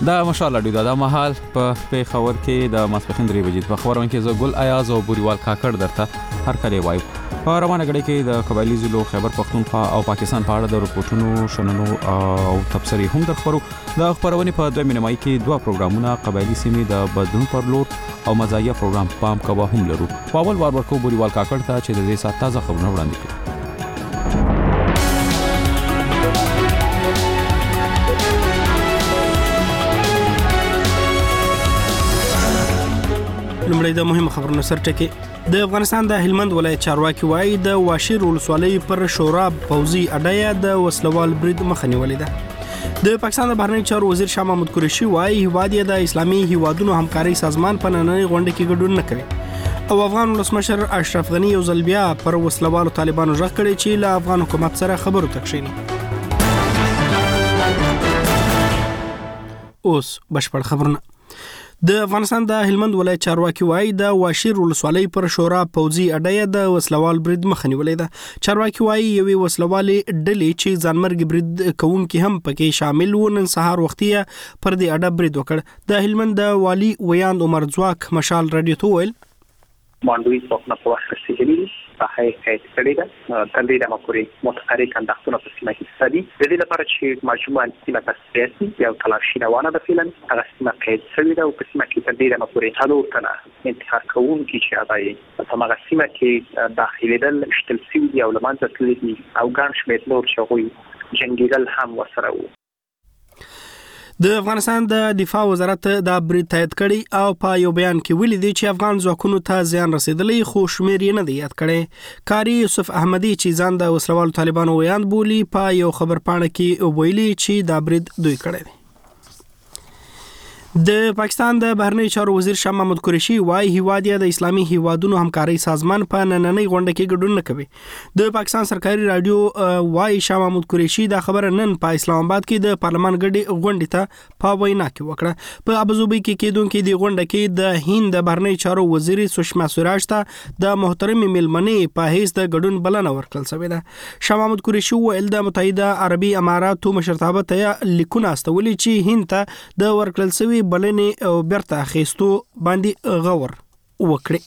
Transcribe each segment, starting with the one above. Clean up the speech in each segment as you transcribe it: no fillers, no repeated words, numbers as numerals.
دا مشال اډیو دا مهال په پیښور کې د ماسپخین 3 بجې په خبرونه کې زه ګل ایاز او بوریوال کاکړ درته هر کله وایو. په روانه غړي کې د قبایلی ضلع خیبر پختونخوا او پاکستان په اړه د رپورټونو شننو او تبصرې هم درخبرو. د خبرونه په 2 مې کې 2 پروګرامونه قبایلی سیمې د بدلون پر لور او مزایا پروګرام پام کوه هم لرو. په اول وار ورکو بوریوال کاکړ ته چې د دې سات تازه خبرونه وړاندې کړي. لمړی د مهمه خبرونو سرټکی. د افغانستان د هلمند ولایت چارواکي وایي د واشیر ولسوالۍ پر شورا پوځي اډه د وسلوال برید مخه نیولې ده. د پاکستان د بهرنی چارو وزیر شاه محمود قریشي وایي هیواد یې د اسلامي هیوادونو همکاري سازمان په نننۍ غونډه کې ګډون نه کوي. او افغان ولسمشر اشرف غنی یو ځل بیا پر وسلوالو طالبانو ژغ کړی چې له افغان حکومت سره خبرو ته کښیني. اوس بشپړ خبرونه. د افغانستان د هلمند ولایت چارواکي وایي د واشیر ولسوالۍ پر شورا پوځي اډه د وسلوال برید مخه نیولې ده. چارواکي وایي یوې وسلوالې ډلې چې ځانمرګ برید کوونکي هم پکې شامل و نن سهار وختي پر دې اډه برید وکړ. د هلمند د والي ویاند عمر ځواک مشال رادیو ته ویل مانډوي څوک نه په وخت رسیدلی صحه هیڅ کړی ده تل دې د مکوري متحرک انداختونه په سیمه کې سړي د دې لپاره چې مجموعه سیمه تاسیسي یو تلاشي روانه ده فعلا هغه سیمه کې سړي ده او په سیمه کې تل دې د مکوري څلور تنه انتحار کوونکي چې هغه په هغه سیمه کې داخليدل شتل سوي او لمانځه تللی او ګڼ شمېر نور چې هغوی جنگیدل هم وسره وو. د افغانستان د دفاع وزارت دا برید تایید کړي او په یو بیان کې ویلي دی چې افغان ځواکونو ته زیان رسیدلی خو شمیر یې نه دی یاد کړی. کاری یوسف احمدی چې ځان د وسلوالو طالبانو ویاند بولی په یو خبر پاڼه کې ویلي چې دا برید دوی کړی دی. د پاکستان د بهرنی چارو وزیر شاه محمود قریشي وايي هیواد یې د اسلامي هیوادونو همکاري سازمان په نننۍ غونډه کې ګډون نه کوي. د پاکستان سرکاري رادیو وايي شاه محمود قریشي دا خبره نن په اسلام آباد کې د پارلمان غونډې ته په وینا کې وکړه. په ابوظبي کې کېدونکې د غونډه کې د هند د بهرنی چارو وزیر سشما سوراج ته د محترم میلمنې په هیڅ د ګډون بلنه ورکړل شوې ده. شاه محمود قریشي ویل د متحده عربي اماراتو مشرتابه ته لیکونه استولي چې هند ته د ورکړل شوی بلنې او بیرته اخیستو باندې غور وکړي.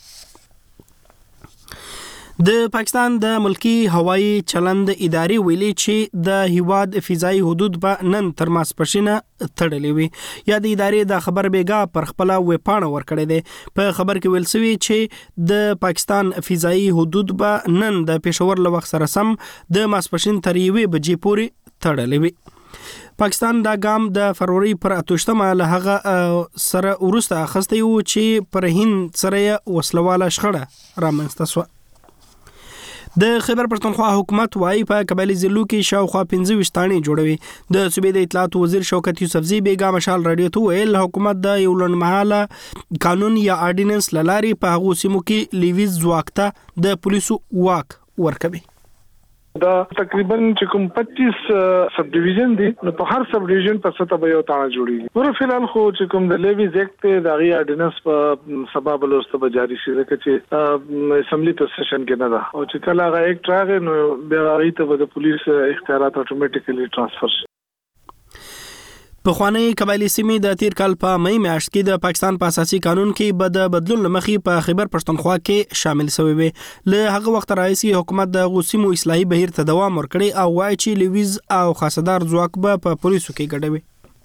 د پاکستان د ملکی هوایی چلند ادارې ویلي چې د هیواد فضایي حدود به نن تر ماسپښینه تړلې وي. یا د ادارې د خبر بیګا پر خپل ویب پاڼه ورکړی دی. په خبر کې ویل شوی چې د پاکستان فضایي حدود به نن د پېښور له وخت سره سم د ماسپښین تر 1 بجې پورې تړلې وي. پاکستان دا ګام د فروری پر 8مه له هغه سره ورسته اخسته یو چې پر هند سره وسلواله شخړه رامنځته شوه. د خیبر پښتونخوا حکومت وايي په قبایلی ضلعو کې شاوخوا 15 تانې جوړوي. د صوبې د اطلاعات وزیر شوکت یوسفزي بیګا مشال رادیو ته ویل حکومت د یو لنډمهاله قانون یا آرډیننس لاري په هغو سیمو کې لیویز ځواک ته د پولیسو واک ورکوي. دا تقریبا چې کوم 25 سب ډیویژن دي نو په هر سب ډیویژن په سطح به یو تانه جوړیږي. ور فلحال خو چې کوم د لیویز اکټ د غي آرډیننس په سبب لوسته به جاری شي چې اسمبلی ته سیشن کې نه ده او چې کله غي اکټ راغی نو بیا غي ته د پولیس اختیارات اتوماتیکلی ترانسفر شي. په خوانی قبایلی سیمې د تیر کال په مې میاشت کې د پاکستان په اساسي قانون کې بد بدلون لمخې په خیبر پښتونخوا کې شامل شوی وي. له هغه وخت راځي حکومت د غوسیمو اصلاحي بهیر ته دوام ورکړي او وایي چې لیویز او خاصدار ځواک به په پولیسو کې ګډوي.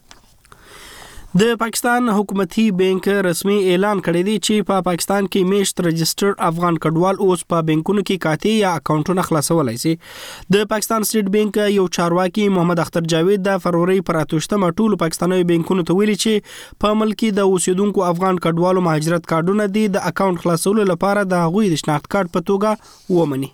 د پاکستان حکومتي بانک رسمي اعلان کړی دی چې په پاکستان کې میشت رجستر افغان کډوال اوس په بانکونو کې کاتی یا اکاونټونه خلاصولای شي. د پاکستان سټیټ بانک یو چارواکي محمد اختر جاوید د فروری پر 8مه ټول پاکستاني بانکونو ته ویلي چې په ملک کې د اوسیدونکو افغان کډوالو مهاجرت کارډونه دي د اکاونټ خلاصولو لپاره د هغوی د شناخت کارت په توګه ومني.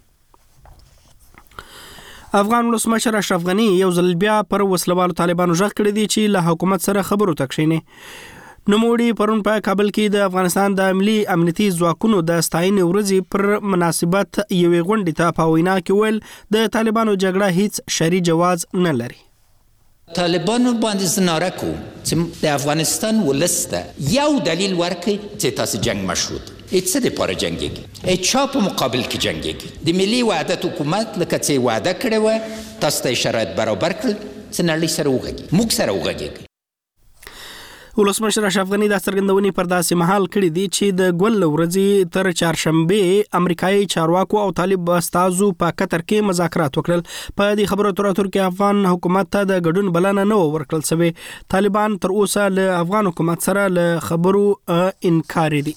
افغان ولسمشر اشرف غنی یو ځل بیا پر وسلوالو طالبانو ژغ کړی دی چې له حکومت سره خبرو ته کښیني. نوموړي پرون په کابل کې د افغانستان د عملی امنیتي ځواکونو د ستاینې ورځې پر مناسبت یوې غونډې ته په وینا کې ویل د طالبانو جګړه هیڅ شرعي جواز نه لري. طالبانو باندې زنارکو چې د افغانستان ولسته یو دلیل ورکړي چې تاسو جنگ مشروط څه د پاره جنگيږي چا په مقابل کې جنگيږي د ملي وحدت حکومت لکه چې وعده کړې و تاسو ته شرایط برابر کړل چې نړۍ سره وغږیږي موږ سره وغږیږي. ولسمشر اشرف غنی د څرګندونې پر داسې مهال کړي دي چې د ګول ورځې تر چهارشنبه امریکایي چارواکو او طالب استازو په قطر کې مذاکرات وکړل. په دې خبرو اترو کې افغان حکومت ته د ګډون بلنه نه ورکړل شوې. طالبان تر اوسه له افغان حکومت سره له خبرو انکار دي.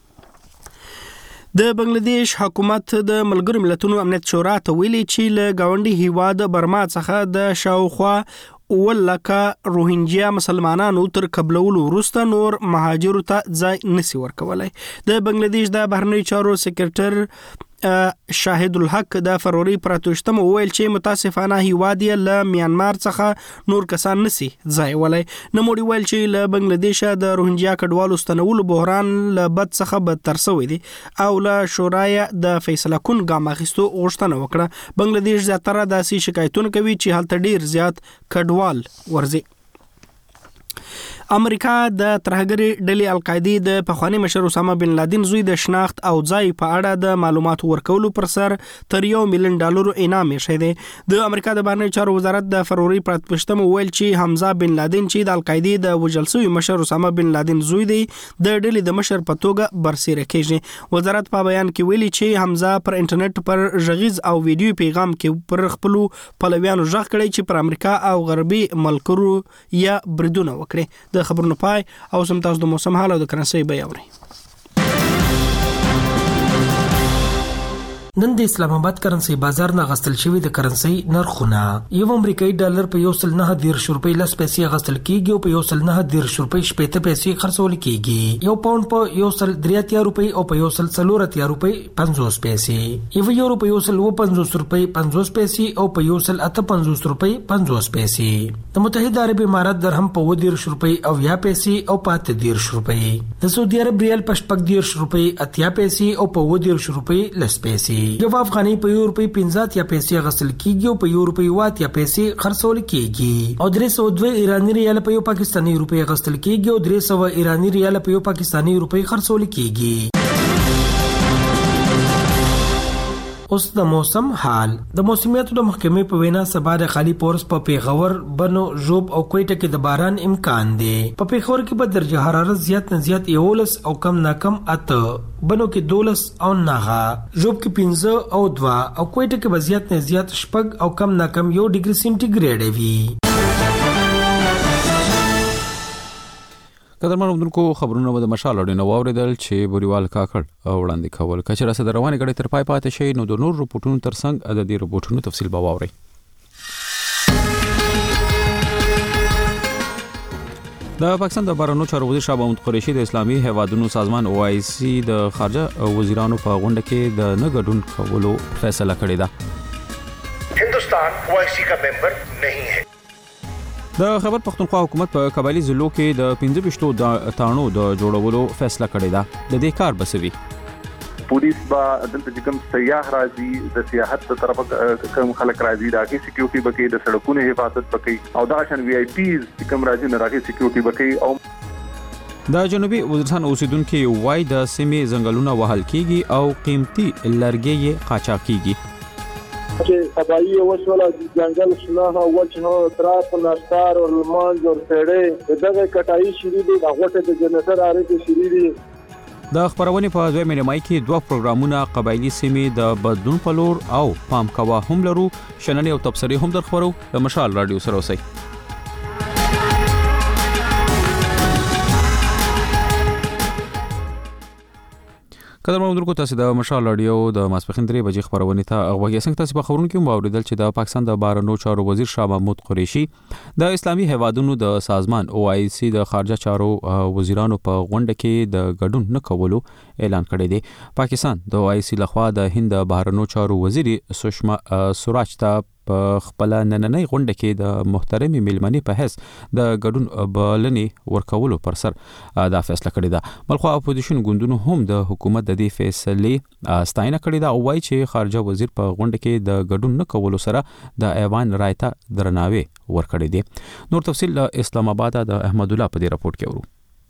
د بنگلاديش حکومت د ملګرو ملتونو امنیت شورا ته ویلي چې له گاونډي هیواد برما څخه د شاوخوا ولکه روهینجیا مسلمانانو تر قبلولو وروسته نور مهاجرو ته ځای نسی ورکولای. د بنگلاديش د بهرنی چارو سکرټر شاهد الحق د فروری پراتوشتم ویل چې متاسفانه هیواد له میانمار څخه نور کسان نسی ځای ولای. نموړي ویل چې له بنگلاديش د روهینجیا کډوالو ستنولو بحران له بد څخه بدتر شوی دی او له شورای د فیصله کون ګام اخیستو غوښتنه وکړه. بنگلاديش زیاتره داسې شکایتونه کوي چې هلته ډیر زیات کډوال ورځي. امریکا د ترهګری ډلې القاعده د پخوانی مشر اسامه بن لادن زوی د شناخت او ځای په اړه د معلوماتو ورکولو پر سر تر $1 مليون انعام یې شوی دی. د امریکا د بهرنی چارو وزارت د فروری پراتپشتم ویل چې حمزه بن لادن چې د القاعده د وژل شوی مشر اسامه بن لادن زوی دی د ډلې د مشر په توګه برسېره کېږي. وزارت په بیان کې ویلي چې حمزه پر انټرنیټ پر غږیز او ویډیو پیغام کې پر خپل پلویانو ژغ کړی چې پر امریکا او غربي ملکرو یا بریدونه وکړي. د خبرونو پای او سم تاسو د موسم حال او د کرنسي بیان اورئ. نن د اسلام آباد کرنسي بازار نه غستل شوی د کرنسي نرخونه یو امریکایي ډالر په $1.9 لس پیسې غستل کیږي او په $1.9 شپږ پیسې خرڅول کیږي. یو پاوند په $1.3 او په $1.4 50 پیسې. یو یورو په $1.50 50 پیسې او په $1.58 50 پیسې. د متحده عرب امارات درهم په $10 او 10 پیسې او په $10. د سعودي عرب ریال په $10 80 پیسې او په $10 لس پیسې. یو افغاني په $1.50 یا پیسې غسل کیږي او په $1 یا پیسې خرڅول کیږي. او 302 ایرانی ریال په یو پاکستاني روپۍ غسل کیږي او 300 ایرانی ریال په یو پاکستاني روپۍ خرڅول کیږي. اوس د موسم حال. د موسمیاتو د محکمې په وینا سبا د خالی پورس په پیښور، بنو، ژوب او کوټه کې د باران امکان دی. په پیښور کې به درجه حرارت زیات نه زیات 11 او کم نه کم 8، بنو کې 12 او 9، ژوب کې 15 او 2 او کوټه کې به زیات نه زیات 6 او کم نه کم 1 ډیګري سنټیګریډ وي. قدرمن اوردونکو خبرونه به د مشال اړینو واوریدل چې بوریوال کاکړ وړاندې کول. کچره سره روانه غړي تر پای پاتې شي نو د نور رپورټونو ترڅنګ د دې رپورټونو تفصیل به واوري. د پاکستان د بهرنیو چارو وزیر شاه محمود قریشي د اسلامي هیوادونو سازمان OIC د خارجه وزیرانو په غونډه کې د نه ګډون کولو فیصله کړې ده. هندوستان OIC کا ممبر نہیں ہے. د خیبر پختونخوا حکومت په قبایلی ضلعو کې د 15 تانو د جوړولو فیصله کړې ده. د دې کار بسوي پولیس با دلته کوم سیاح راځي د سیاحت په طرف کوم خلک راځي دا کې سکیورټي بکې د سړکونو حفاظت بکې او دا شان VIPs کوم راځي نه راځي سکیورټي بکې. او د جنوبي وزیرستان اوسیدونکو وای د سیمې ځنګلونه وهل کیږي او قیمتي لرګي قاچاق کیږي. چې تباہی وشوله جنگل شنه وجه تراپ نستار او لمانځ او پیړې دغه کټای شری دي هغه ته د جنتر اړیکې شری دي. د خبرونې په ځای مینمای کې دوه پروګرامونه قبایلی سیمې د بدلون په لور او پام کوا هم لرو. شننې او تبصرې هم درخورو. د مشال رادیو سره اوسئ. قدر مندرکو تاسو د مشال رادیو د ماسپخین 3 بجې خبرونه ته غوږی څنګه تاسو په خبرونو کې موریدل چې د پاکستان د بهرنیو چارو وزیر شاه محمود قریشي د اسلامي هیوادونو د سازمان OIC د خارجه چارو وزیرانو په غونډه کې د ګډون نه کولو اعلان کړی دی. پاکستان د OIC لخوا د هند بهرنیو چارو وزیر سشما سوراج ته په خپل نننۍ غونډه کې د محترمي میلمنې په حیث د ګډون بلنې ورکولو پر سر دا فیصله کړې ده. بلخو اپوزیشن ګوندونو هم د حکومت د دې فیصلې ستاینه کړې ده او وایي چې خارجه وزیر په غونډه کې د ګډون نه کولو سره د ایوان رائے ته درناوی ورکړی دی. نور تفصیل اسلام آباد د احمد الله په دې راپورټ کې ورو.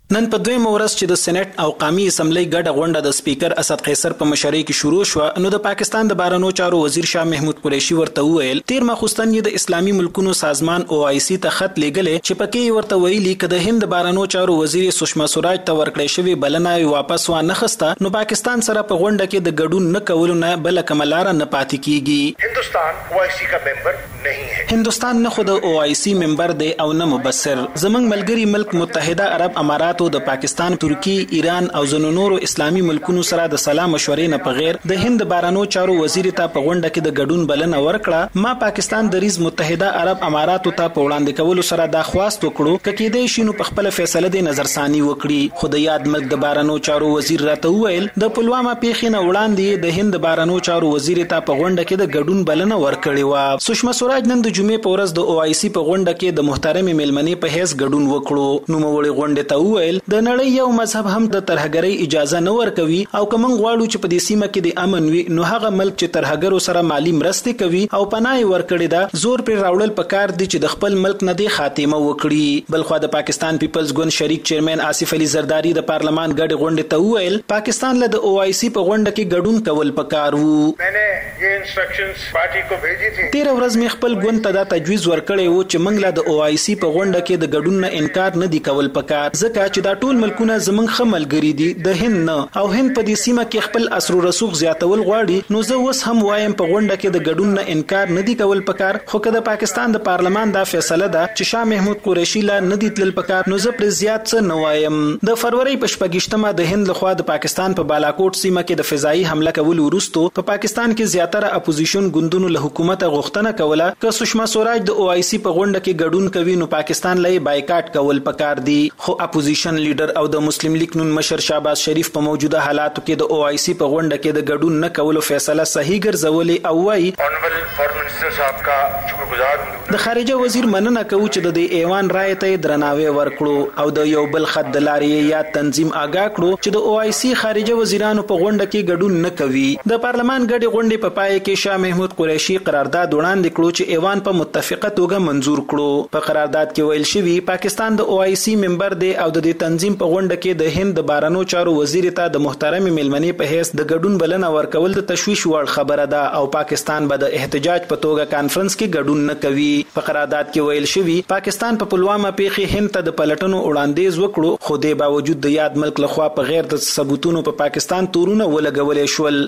نن په دویمه ورځ چې د سېنات او قومي اسمبلی ګډه غونډه د سپیکر اسد قیصر په مشرۍ کې شروع شو، نو د پاکستان د بهرنیو چارو وزیر شاه محمود قریشي ورته وویل تیر ماخوستن د اسلامي ملکونو سازمان OIC ته خط لیږلی چې پکې ورته ویلي چې د هند د بهرنیو چارو وزیر سشما سوراج ته ورکړې شوی بلنه واپس وانه خسته، نو پاکستان سره په غونډه کې د ګډون نه کولو نه بل کملار نه پاتې کیږي. Hindustan OIC का member नहीं है. هندوستان نه خود OIC ممبر دی او نه مبصر. زمنګ ملګری ملک متحده عرب اماراتو د پاکستان، ترکی، ایران او ځینو نورو اسلامي ملکونو سره د سلا مشورې نه بغیر د هند بهرنیو چارو وزیر ته په غونډه کې د ګډون بلنه ورکړه. ما پاکستان د ریز متحده عرب اماراتو ته په وړاندې کولو سره دا خواست وکړو چې کېدای شي نو په خپل فیصله د نظرثاني وکړي. خو د یاد ملک د بهرنیو چارو وزیر راته وویل د پلوامه پیښې نه وړاندې د هند بهرنیو چارو وزیر ته په غونډه کې د ګډون بلنه ورکړې و. سشما سوراج نن د جمعې په ورځ د OIC په غونډه کې د محترم میلمنې په هیڅ ګډون وکړو. نو موړي غونډه ته وویل د نړۍ یو مذهب هم د ترهګرۍ اجازه نه ورکوي او کوم غواړو چې په دې سیمه کې د امن وي، نو هغه ملک چې ترهګرو سره مالی مرستې کوي او پناه ورکړي دا زور پر راوړل پکار دي چې د خپل ملک نه د خاتمه وکړي. بلخو د پاکستان پیپلز ګوند شریک چیرمن آصف علي زرداری د پارلمان ګډ غونډه ته وویل پاکستان له د OIC په غونډه کې ګډون کول پکار وو. मैंने ये इंस्ट्रक्शंस पार्टी को भेजी थी. تیر ورځ می خپل ګوند ته دا تجویز ورکړی وو چې موږ له د OIC په غونډه کې د ګډون نه انکار نه دی کول پکار، ځکه چې دا ټول ملکونه زمونږ خملګری دي د هند نه، او هند په دې سیمه کې خپل اثر او رسوخ زیاتول غواړي. نو زه اوس هم وایم په غونډه کې د ګډون نه انکار نه دی کول پکار، خو که د پاکستان د پارلمان دا فیصله ده چې شاه محمود قریشي لا نه دی تلل پکار، نو زه پر زیات څه نه وایم. د فروری په 28مه د هند لخوا د پاکستان په بالاکوټ سیمه کې د فضائي حمله کول وروسته په پاکستان کې زیاتره اپوزیشن ګوندونو له حکومت غوښتنه کوله چې سشما سوراج د OIC په غونډه کې ګډون کوي نو پاکستان لای بایکاټ کول پکار دی. خو اپوزیشن لیډر او د مسلم لیگ نون مشر شهباز شریف په موجوده حالاتو کې د OIC په غونډه کې د ګډون نه کولو فیصله صحیح ګرځولې او وايي ऑनरेबल फॉरेन मिनिस्टर साहब का शुक्रगुजार हूं. د خارجه وزیر مننه کوي چې د ایوان رائے ته درناوی ورکړو او د یو بل خد لارې یا تنظیم آگاه کړو چې د OIC خارجه وزیرانو په غونډه کې ګډون نه کوي. د پارلمان ګډې غونډې په پای کې شاه محمود قریشي قرارداد وړاندې کړو چې ایوان په متفقه توګه منزور کړو. په قرارداد کې ویل شوی پاکستان د OIC ممبر دی او د دې تنظیم په غونډه کې د هند د بهرنیو چارو وزیر ته د محترم میلمنې په هیڅ د ګډون بلنه ورکول د تشویش وړ خبره ده او پاکستان به د احتجاج په توګه کانفرنس کې ګډون نه کوي. په قرارداد کې ویل شوی پاکستان په پلوامه پیښې هند ته د پلټنو وړاندیز وکړو، خو د باوجود د یاد ملک لخوا په غیر د ثبوتونو په پاکستان تورونه ولګولې شول.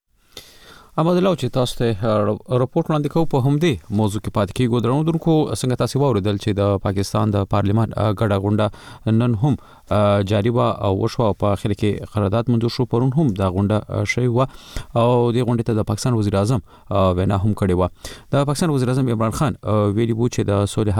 احمد الله چې تاسو ته راپورټ وړاندې کوو په همدې موضوع کې پاتې کیږو. درنو درکو څنګه تاسو واوریدل چې د پاکستان د پارلیمان ګډه غونډه نن هم جاری و او وشو په اخر کې قرارداد منظور شو. پرون هم د غونډه شوی و او د غونډې ته د پاکستان وزیر اعظم وینا هم کړې و. د پاکستان وزیر اعظم عمران خان ویلي وو چې د صلح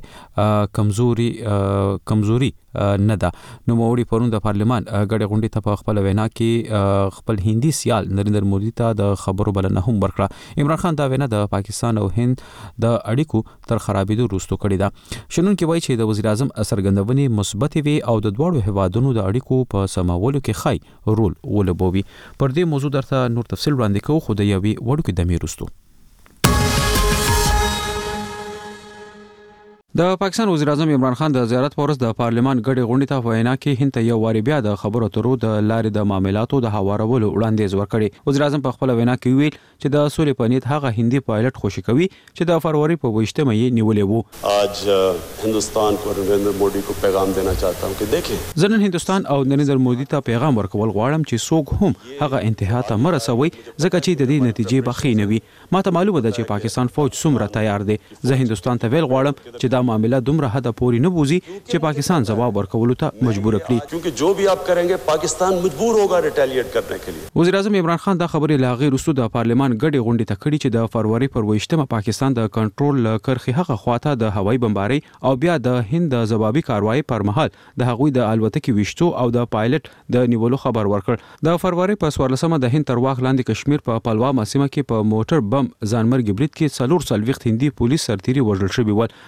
حاصلې کمزوري نه ده. نو موري پرون د پارلیمان ګډه غونډې ته په خپل وینا کې خپل هندي سیال نریندر مودي ته د خبرو بلنه هم ورکړه. عمران خان دا وینا د پاکستان او هند د اړیکو تر خرابېدو وروسته کړې ده. شنن کې وایي چې د وزیر اعظم اثرګندونې مثبت وي او د دواړو هیوادونو د اړیکو په سمولو کې خای رول ولوبوي. پر دې موضوع درته نور تفصیل وړاندې کوو خو د یوې وړوکې دمې وروسته. د پاکستان وزیر اعظم عمران خان د زیارت پر ورځ د پارلیمان ګډې غونډې ته وینا کې هند ته یو واری بیا د خبرو اترو د لارې د معاملاتو د هوارولو وړاندیز ورکړي. وزیر اعظم په خپل وینا کې ویل چې د سولې په نیت هغه هندي پایلټ خوشی کوي چې د فروری په 28مه یې نیولې وو. आज हिंदुस्तान को नरेंद्र मोदी को पैगाम देना चाहता हूं कि देखें زنن هندستان او نریندر مودي ته پیغام ورکول غواړم چې څوک هم هغه انتها ته مرسوي ځکه چې د دې نتیجې بخښي نه وي. ماته معلومه ده چې پاکستان فوج څومره تیار دی. زه هندستان ته ویل غواړم چې دا معاملہ دومره حد پورې نه بوزي چې پاکستان جواب ورکولو ته مجبور کړي. क्योंकि जो भी आप करेंगे पाकिस्तान मजबूर होगा रिटेलिएट करने के लिए. وزیر اعظم عمران خان دا خبرې لاغي رسو د پارلیمان ګډې غونډې ته کړي چې د فروری پر 28مه پاکستان د کنټرول کرخي هغه خواته د هوایي بمباري او بیا د هند د جوابي کاروایی پر مهال د هغوی د الوتکې وشتو او د پایلټ د نیولو خبر ورکړ. د فروری په 14مه د هند تر واخ لاندې کشمیر په پلوامه سیمه کې په موټر بم ځانمرګ برید کې 440 هندي پولیس سرتیري وژل شوي ول. پاکستان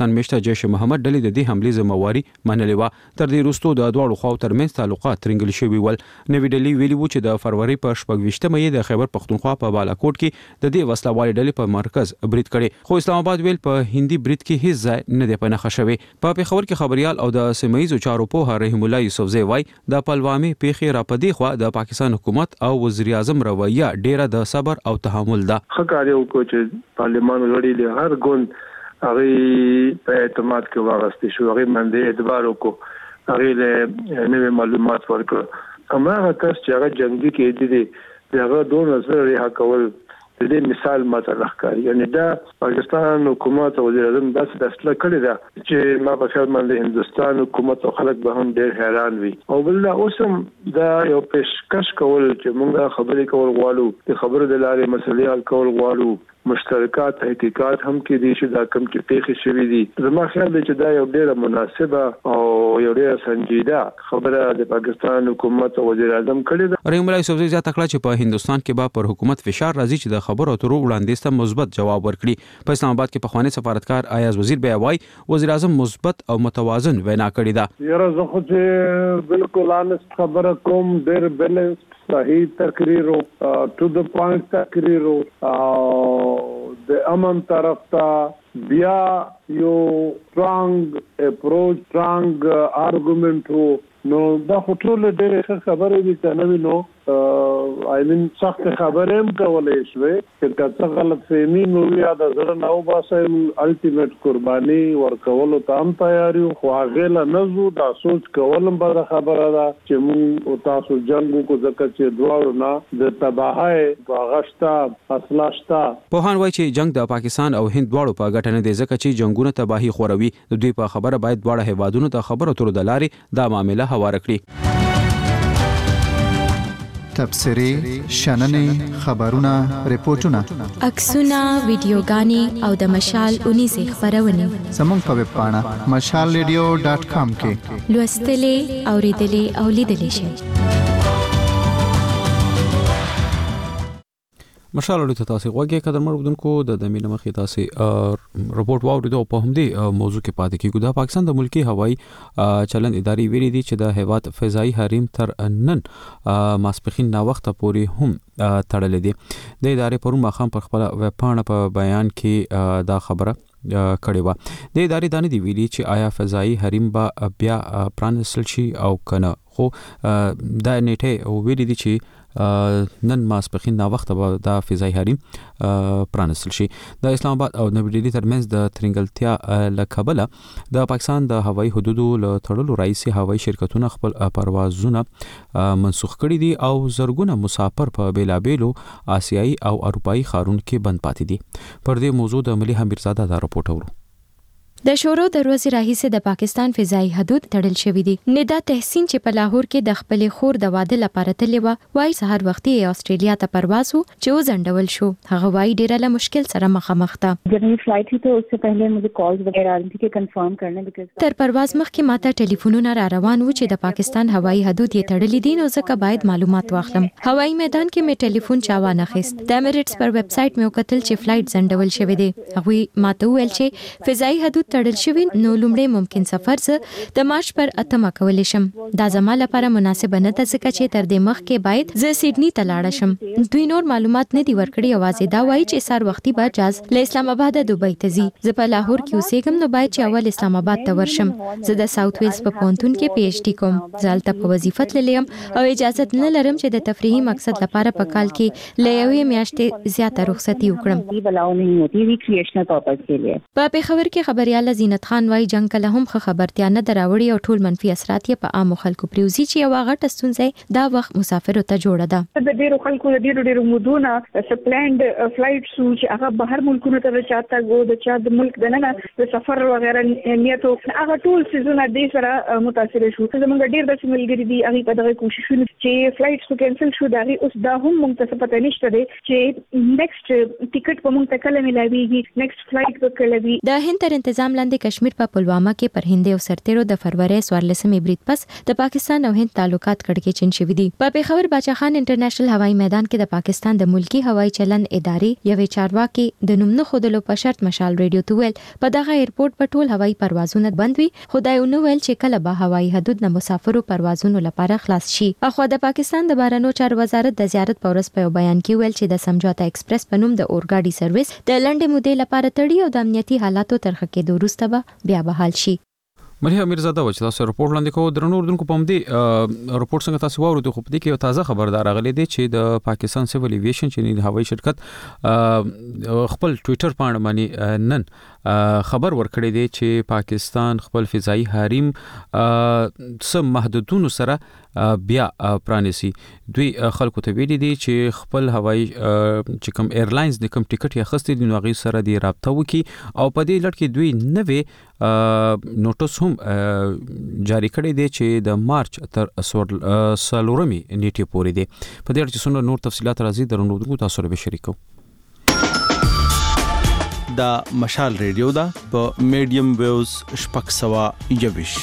پاکستان میشته جیش محمد ډلې د دې حملې ذمہواری منلې و. تر دې وروسته د دواړو خواو ترمنځ تعلقات ترنګل شوي ول. نوې ډلې ویلي وو چې د فروری په 28 مې د خیبر پختونخوا په بالاکوټ کې د دې وسلوالې ډلې په مرکز برید کړي، خو اسلام آباد ویل په هندي برید کې هیڅ ځای نه دی په نښه شوی. په پیښور کې خبريال او د سیمایي چارو په رحیم الله یوسفزی وای د پلوامي پیښې راپدې خو د پاکستان حکومت او وزیر اعظم رویه ډیره د صبر او تحمل ده. خکاره وکړو چې پارلیمان لري هر ګوند هغه په اعتماد کې واغستې شو، هغه باندې اعتبار وکړو، هغه له نوې معلومات ورکړو. هماغه کس چې هغه جنگي کې دي هغه دوه نظر رها کول د دې مثال ماته راښکاري. یعنی دا پاکستان حکومت او وزیر اعظم داسې فیصله کړې ده چې ما په خیال باندې هندستان حکومت او خلک به هم ډېر حیران وي. او بل اوس هم دا یو پیشکش کول چې موږ خبرې کول غواړو، د خبرو د لارې مسلې حل کول غواړو، مشترکات تحقیقات هم کې دي چې دا کم چې پیښې شوې دي. زما خیال دی چې دا یو ډېره مناسبه او یو ډېره سنجیده خبره د پاکستان حکومت او وزیر اعظم کړې ده. رحیم الله یوسفزی زیاته کړه چې په هندستان کې به پر حکومت فشار راځي چې د خبرو اترو وړاندیز ته مثبت جواب ورکړي. په اسلام آباد کې پخوانی سفارتکار ایاز وزیر بیا وای وزیر اعظم مثبت او متوازن وینا کړې ده. یاره زه خو چې بالکل انست خبره کوم، ډېر بیلنس صحیح تقریر ټو د پوینټ تقریر د امن طرف ته بیا یو سترونګ اپروچ سترونګ آرګومنټ نو دا خطر ډېر ښه خبره دي چې نو نو سخت خبره هم کولای شوې چې څه غلط فهمي نو یا د زړه نو باسم الټیمیټ قرباني ورکول ته هم تیار یو، خو هغه لا نزو دا سوچ کولم به خبره ده چې موږ تاسو جنگ کو ځکه چې دواړو نه د تباہي واغشتا اصلاشتا. په هان وای چې جنگ د پاکستان او هند دواړو په ګټه نه دی ځکه چې جنگونه تباہي خوروي. د دوی په خبره باید دواړه هیوادونو ته خبرو تر د لارې دا معاملې هوار کړي. تبصري شننې خبرونه ریپورتونه عکسونه ویډیوګانې او د مشال 19 خبرونه زموږ په ویب پاڼه mashalradio.com کې لوستلې اوریدلې او لیدلې شئ. مشال اړیته تاسو غوږی قدر مردونکو د دمینه مخې تاسو رپورت واوریدو په همدې موضوع کې پاتې کیږو. د پاکستان د ملکی هوایی چلند ادارې ویلي دي چې د هیواد فضایی حریم تر نن ماسپخین نا وخت پورې هم تړلې دي. د ادارې پرون ماخام پر خپل ویب پاڼه په بیان کې دا خبره کړې و. د ادارې دانه دی ویلي چې آیا فضایی حریم به بیا پرانستل شي او کنه، خو دا نیټه ویلي دي چې نن ماسپخین نا وخت به د فضایی حریم پرانستل شي. د اسلام آباد او نوی ډیلی ترمنځ د ترنګلتیا لکبله د پاکستان د هوایي حدودو له تړلو رئیسي هوایي شرکتونه خپل پروازونه منسوخ کړي دي او زرګونه مسافر په بیلابیلو آسیایي او اروپایي ښارونو کې بند پاتې دي. پر دې موضوع د ملي حمیرزاده دا رپورټ اورو. د شورو د ورځې راهیسې د پاکستان فضایی حدود تړل شوې دي. ندا تحسین چې په لاهور کې د خپل خور د واده لپاره تللی و، وايي سحر وختي استرالیا ته پرواز وو چې وزندول شو. هغه وايي ډېر له مشکل سره مخامخ ده. جب یہ فلائٹ تھی تو اس سے پہلے مجھے کالز وغیرہ آ رہی تھی کہ کنفرم کرنے بیکاز تر پرواز مخکې ماته ټلیفونونه را روان وو چې د پاکستان هوایي حدود یې تړلې دي، نو ځکه باید معلومات واخلم. هوایي میدان کې مې ټلیفون چا وانه خست. د امریټس پر ویب سټ مې وکتل چې فلایټ زندول شوی دی. هغه ماته ویل چې فضایی حدود تړل شوی، نو لومړی ممکن سفر زه د مارچ پر 8 کولی شم. دا زما لپاره مناسب نه ده ځکه چې تر دې مخکې باید زه سیډنی ته لاړ شم. دوی نور معلومات نه دی ورکړي. اوازې دا وایي چې سار وختي به جاز له اسلام آباد دوبۍ ته ځي. زه په لاهور کې اوسېږم، نو باید چې اول اسلام آباد ته ورشم. زه د ساوث ویلز په پونتون کې پی ایچ ډي کوم. زه هلته په وظیفه تللی یم او اجازه نه لرم چې د تفریحي مقصد لپاره په کال کې له یوې میاشتې زیاته رخصتي وکړم. په پېښور کې خبريال زینت خان وايي جنگ کله هم خبرتیا نه دراوړي او ټول منفي اثرات یې په عامو خلکو پریوزي چې یو غټه ستونزه دا وخت مسافر ته جوړه ده. د ډیرو خلکو د ډیرو مودونه سپلانډ فلایټ سو چې هغه بهر ملکونو ته چاته غو د چا د ملک دننه د سفر وغیرہ نیتو هغه ټول سيزونه د سره متاثر شو. زمونږ ډیر د ملګری دي هغه په دغه کوششونه چې فلایټ سو کینسل شو، دا اوس دا هم موږ ته پته نشته دی چې نیکسټ ټیکټ په موږ ته کله ملایويږي، نیکسټ فلایټ به کله وي. د هند تر تنظیم الزام لاندې کشمیر په پلوامه کې پر هند او سرتیرو د فروری 14 برید پس د پاکستان او هند تعلقات کړکېچن شوي دي. په پیښور باچا خان انټرنیشنل هوایي میدان کې د پاکستان د ملکی هوایي چلند ادارې یوې چارواکي د نوم نه خودلو په شرط مشال ریډیو ته ویل په دغه ایرپورټ په ټول هوایي پروازونه بند وي. خدای نو ویل چې کله به هوایي حدود نه مسافرو پروازونو لپاره خلاص شي. اخو د پاکستان د بهرنیو چارو وزارت د زیارت په ورځ په بیان کې ویل چې د سمجھوتا ایکسپریس په نوم د اورګاډي سرویس د لنډې مودې لپاره تړي او د امنیتي حالاتو ترخه کېدو وروسته به بیا بحال شي. ملي امیرزاده و چې تاسو رپورټ لاندې کوو درنو اردوونکو په همدې رپورټ څنګه تاسو واورئ خو په دې کې یو تازه خبردار راغلی دی چې د پاکستان سیول ایویشن چې د هوایي شرکت خپل ټوئیټر باندې باندې نن خبر ورکړی دی چې پاکستان خپل فضائي حریم سم محدودونو سره بیا پرانیسي. دوی خلکو ته ویلي دي چې خپل هوایي چې کوم ایرلاینز د کوم ټیکټ یې اخیستی دي نو هغې سره دی رابطه وکړي او په دې لړ کې دوی نوې نوټس هم جاری کړی دی چې د مارچ تر 14 نیټې پورې دی. په دې اړه چې څومره نور تفصیلات راځي درنو تاسو سره به شریکو. دا مشال ریډیو دا په میډیم ویوز 621.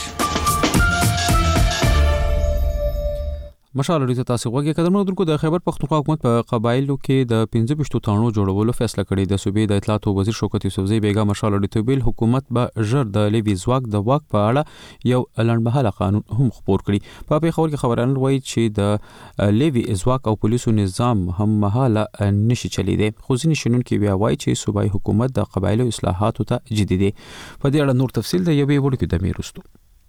مشال ریډیو تاسو وګورئ کډمو درکو د خیبر پختونخوا حکومت په قبایلو کې د 15 تانو جوړولو فیصله کړې د صوبې د اطلاعات او وزیر شوکت یوسفزئی بیگا مشال ریډیو بیل حکومت به ژر د لیوی زواک د واک په اړه یو لړمحاله قانون هم خپور کړي. په پیښور کې خبران وایي چې د لیوی زواک او پولیسو نظام هم مهاله نشي چلی دی. خو ځینې شنن کې بیا وایي چې صوبایي حکومت د قبایلو اصلاحاتو ته جدي دی. په دې اړه نور تفصیل د یوې وړ کې د میرستو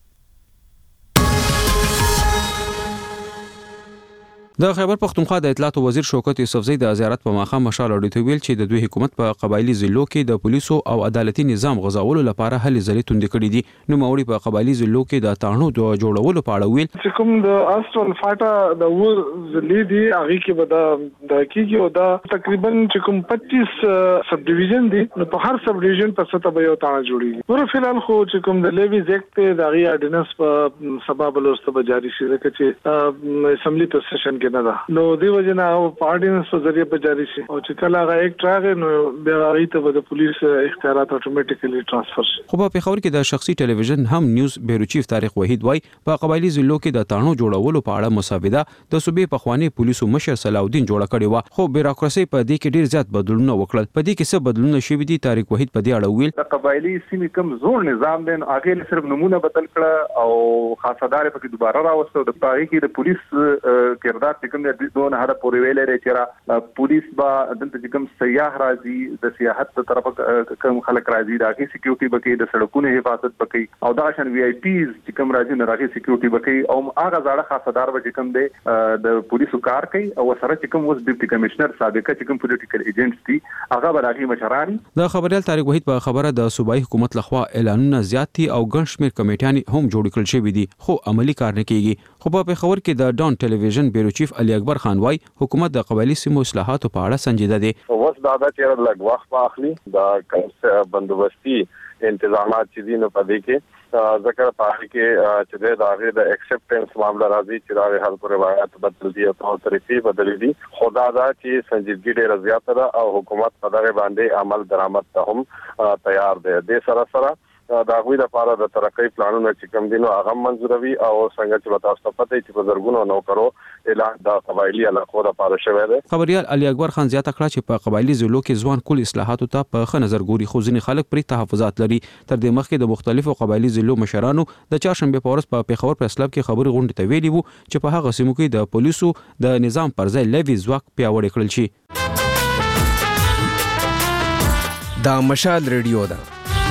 د خیبر پختونخوا د اطلاعات وزیر شوکت یوسفزئی د زیارت په ماخام مشال اډیټو ویل چې د دوی حکومت په قبایلی ضلعو کې د پولیسو او عدالتي نظام غځولو لپاره هلې ځلې توندې کړې دي. نو موري په قبایلی ضلعو کې د تانو د جوړولو په اړه ویل چې کوم د استرال فاټا د ور ضلع دي هغه کې به د کیږي او دا تقریبا چې کوم 25 سب ډیویژن دي نو په هر سب ډیویژن په سطح به یو تانه جوړیږي. ور فلال خو چې کوم د لیوی زیکت د غي اډینس په سبب لوسته به جاری شي چې اسمبلی په سیشن کې نه ده نو دی وجنه او پارډینس په ذریعہ به جاری شي او چې کله هغه یک راغی نو بیا هغه ته د پولیس اختیارات اتوماتیکلی ترانسفر شي. خو په پیښور کې د شخصي ټلویزیون هم نیوز بیورو چیف طارق وحید وای په قبایلی ضلعو کې د تانو جوړولو په اړه مساوده د صوبې په خوانی پولیسو مشر صلاح الدین جوړ کړی و خو بیروکراسي په دې کې ډیر زیات بدلونونه وکړل. په دې کې څه بدلونونه شوي دي طارق وحید په دې اړه ویل. د قبایلی سیمې کم زور نظام دین هغه صرف نمونه بدل کړه او خاصدار په دوباره راوستو د پاره کې د پولیس کردار ټکم دون هر پورې ویلې چې پولیس با دلته چې کوم سیاح راځي د سیاحت په طرف کوم خلک راځي راغي سکیورټي بکې د سړکونو حفاظت بکې او دا شان وی آی پیز چې کوم راځي نه راغي سکیورټي بکې او هغه ځاړه خاصدار به کوم دی د پولیسو کار کوي او سره چې کوم وس ډیپټي کمشنر سابقه چې کوم پولیټیکل ایجنټس دي هغه به راغي مشران. د خبريال طارق وحید په خبره د صوبایي حکومت لخوا اعلانونه زیات دي او ګڼ شمېر کمیټیان هم جوړ کړل شوي دي خو عملی کار نه کیږي. خو په پیښور کې د ډان ټلویزیون بیورو چیف علي اکبر خان وای حکومت د قبایلی سیمو اصلاحاتو په اړه سنجیده دی. اوس دا چې لږ وخت اخلي دا کوم بندوبستي انتظامات چې دي نو په دې کې ذکر پاره کې چې دا د ایکسپټنس معاملہ راځي چې دا هر پر روایت بدل دي او طریقې بدل دي. خدا دا چې سنجیدګي ډېر زیاته ده او حکومت په دغه باندې عمل درآمد ته هم تیار دی. د سره دا غوي د لپاره د ترقۍ پلانونه چې کوم دي نو هغه منځوروي او څنګه چې تاسو ته پته چې په زرګونو نوکرو اعلان د قبایلی علاقو لپاره شوی دی. خبريال علي اکبر خان زیاته کړه چې په قبایلی ضلعو کې ځوان کول اصلاحاتو ته په ښه نظر ګوري خو ځینې خلک پرې تحفظات لري. تر دې مخکې د مختلفو قبایلی ضلعو مشرانو د چهارشنبه په ورځ په پیښور پریس کلب کې خبري غونډه ته ویلي وو چې په هغه سیمو کې د پولیسو د نظام پر ځای لیوی ځواک پیاوړی کړل شي. دا مشال ریډیو ده.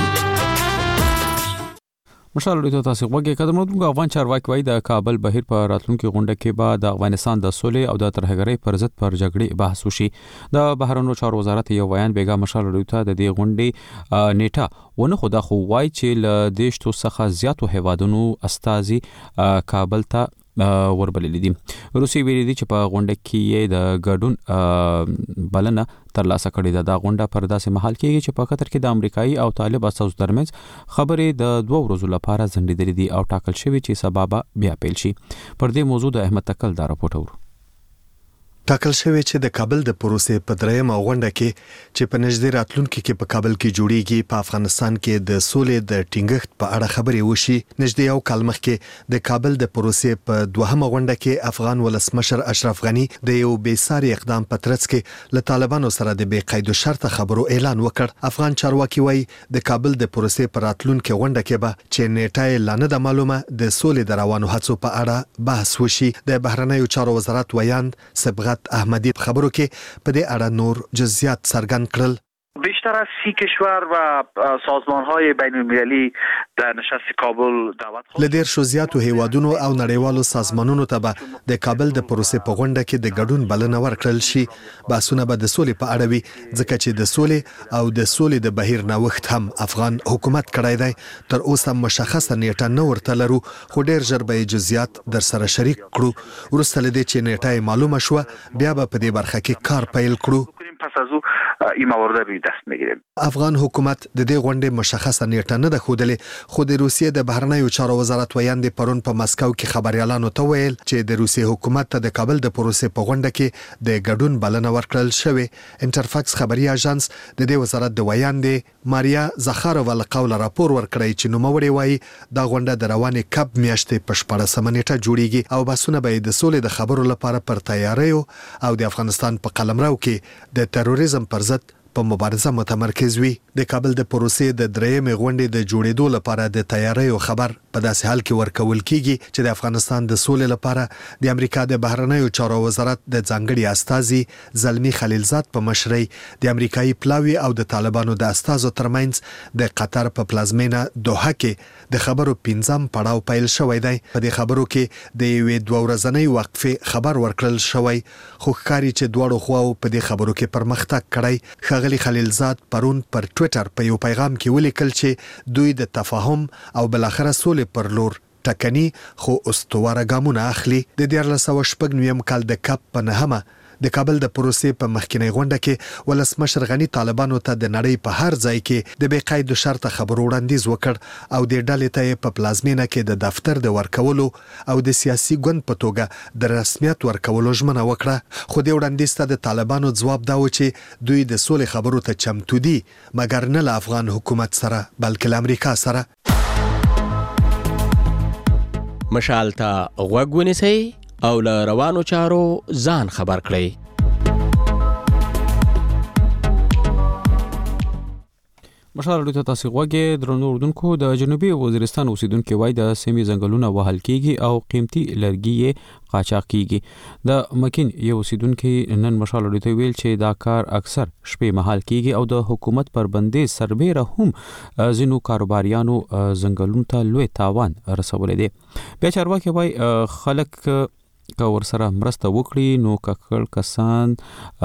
مشال ریډیو تاسو وګورئ کډمو د افغان چارواکي وای د کابل بهیر په راتلونکو غونډه کې به د افغانستان د سولې او د ترهګرۍ پر ضد پر جګړې بحث وشي. د بهرنیو چارو وزارت یو بیان بیگا مشال ریډیو ته د دې غونډې نیټه ونه خدا خو وای چې ل دیشتو څخه زیاتو هیوادونو استازي کابل ته وربلل دي. روسي ویلي دي چې په غونډه کې د ګډون بلنه ترلاسه کړې ده. دا غونډه پر داسې محل کېږي چې په قطر کې د امریکایي او طالب استازو ترمنځ خبرې د 2 ورځو لپاره ځنډېدلې دي او ټاکل شوی چې سبا بیا پیل شي. پر دې موضوع د احمد تکل دا راپورټ ورو. ټاکل شوی چې د کابل د پروسې په درېیمه غونډه کې چې په نږدې راتلونکي کې په کابل کې جوړیږي په افغانستان کې د سولې د ټینګښت په اړه خبرې وشي. نږدې یو کال مخکې د کابل د پروسې په دوهمه غونډه کې افغان ولسمشر اشرف غنی د یو بېساري اقدام په ترڅ کې له طالبانو سره د بې قید شرط خبرو اعلان وکړ. افغان چارواکي وایي د کابل د پروسې په راتلونکي غونډه کې به چې نیټه لا نه ده معلومه د سولې د روانو هڅو په اړه بحث وشي. د بهرنیو چارو وزارت ویاند صبغت احمدی خبرو کې په دې اړه نور جزئیات څرګند کړل. بیشتر از 30 کشور و سازمان‌های بین‌المللی در نشست کابل دعوت لدیر شو زیاتو هیوادونو او نړیوالو سازمانونو ته به د کابل د پروسې په غونډه کې د ګډون بلنه ورکړل شي. بحثونه به د سولې په اړه وي ځکه چې د سولې او د سولې د بهیر نوښت هم افغان حکومت کړی دی. تر اوسه مشخصه نیټه نه ورته لرو خو ډیر ژر به جزئیات در سره شریک کړو. وروسته لدې چې نیټه معلومه شوه بیا به په دې برخه کې کار پیل کړو. پس از او این موارد روی دست میگیریم. افغان حکومت د دې غونډې مشخصه نیټه نه ده ښودلې خو د روسیې د بهرنیو چارو وزارت ویاند پرون په مسکو کې خبريالانو ته ویل چې د روسیې حکومت ته د کابل د پروسې په غونډه کې د ګډون بلنه ورکړل شوې. انټرفاکس خبري اژانس د دې وزارت د ویاند ماریا زخارووا له قوله راپور ورکړی چې نوموړی وایي دا غونډه د روانې کب میاشتې په 14 نیټه جوړیږي او بحثونه به د سولې د خبرو لپاره پر تیاریو او د افغانستان په قلمرو کې د تروریزم پر ضد په مبارزه متمرکز وي. د کابل د پروسې د درېیمې غونډې د جوړېدو لپاره د تیاریو خبر په داسې حال کې ورکول کیږي چې د افغانستان د سولې لپاره د امریکا د بهرنیو چارو وزارت د ځانګړي استازي زلمی خلیلزاد په مشرۍ د امریکایي پلاوي او د طالبانو د استازو ترمنځ د قطر په پلازمینه دوحه کې د خبرو 15م پړاو پیل شوی دی. په دې خبرو کې د یوې 2 ورځنۍ وقفې خبر ورکړل شوی خو ښکاري چې دواړو خواو په دې خبرو کې پرمختګ کړی. ښاغلي خلیلزاد پرون پر ټوئیټر په یو پیغام کې ولیکل چې دوی د تفاهم او بلاخره سولې پر لور ټکني خو استواره ګامونه اخلي. د 1999 کال د کپ په نهمه د کابل د پروسې په مخکینی غونډه کې ولسمشر غنی طالبانو ته د نړۍ په هر ځای کې د بې قید شرط خبرو وړاندیز وکړ او د ډلې ته په پلازمینه کې د دفتر د ورکولو او د سیاسي ګوند په توګه د رسمیت ورکولو ژمنه وکړه. خو د وړاندیز ته د طالبانو ځواب دا و چې دوی د سولې خبرو ته چمتو دي مګر نه له افغان حکومت سره بلکې له امریکا سره. مشال ته غوږ ونیسئ او له روانو چارو ځان خبر کړئ. مشال اړیته تاسو غوږی درنو اردوونکو د جنوبي وزیرستان اوسیدونکو وای د سیمې ځنګلونه وهل کیږي او قیمتي لرګي قاچاق کیږي. د مکین یو اوسیدونکو نن مشال اړیته ویل چې دا کار اکثر شپې مهال کیږي او د حکومت پر بندیز سربېره هم ځینو کاروباریانو ځنګلونو ته لوی تاوان رسولې دي. بیا چارواکي وای خلک که ورسره مرسته وکړي نو ککړ کسان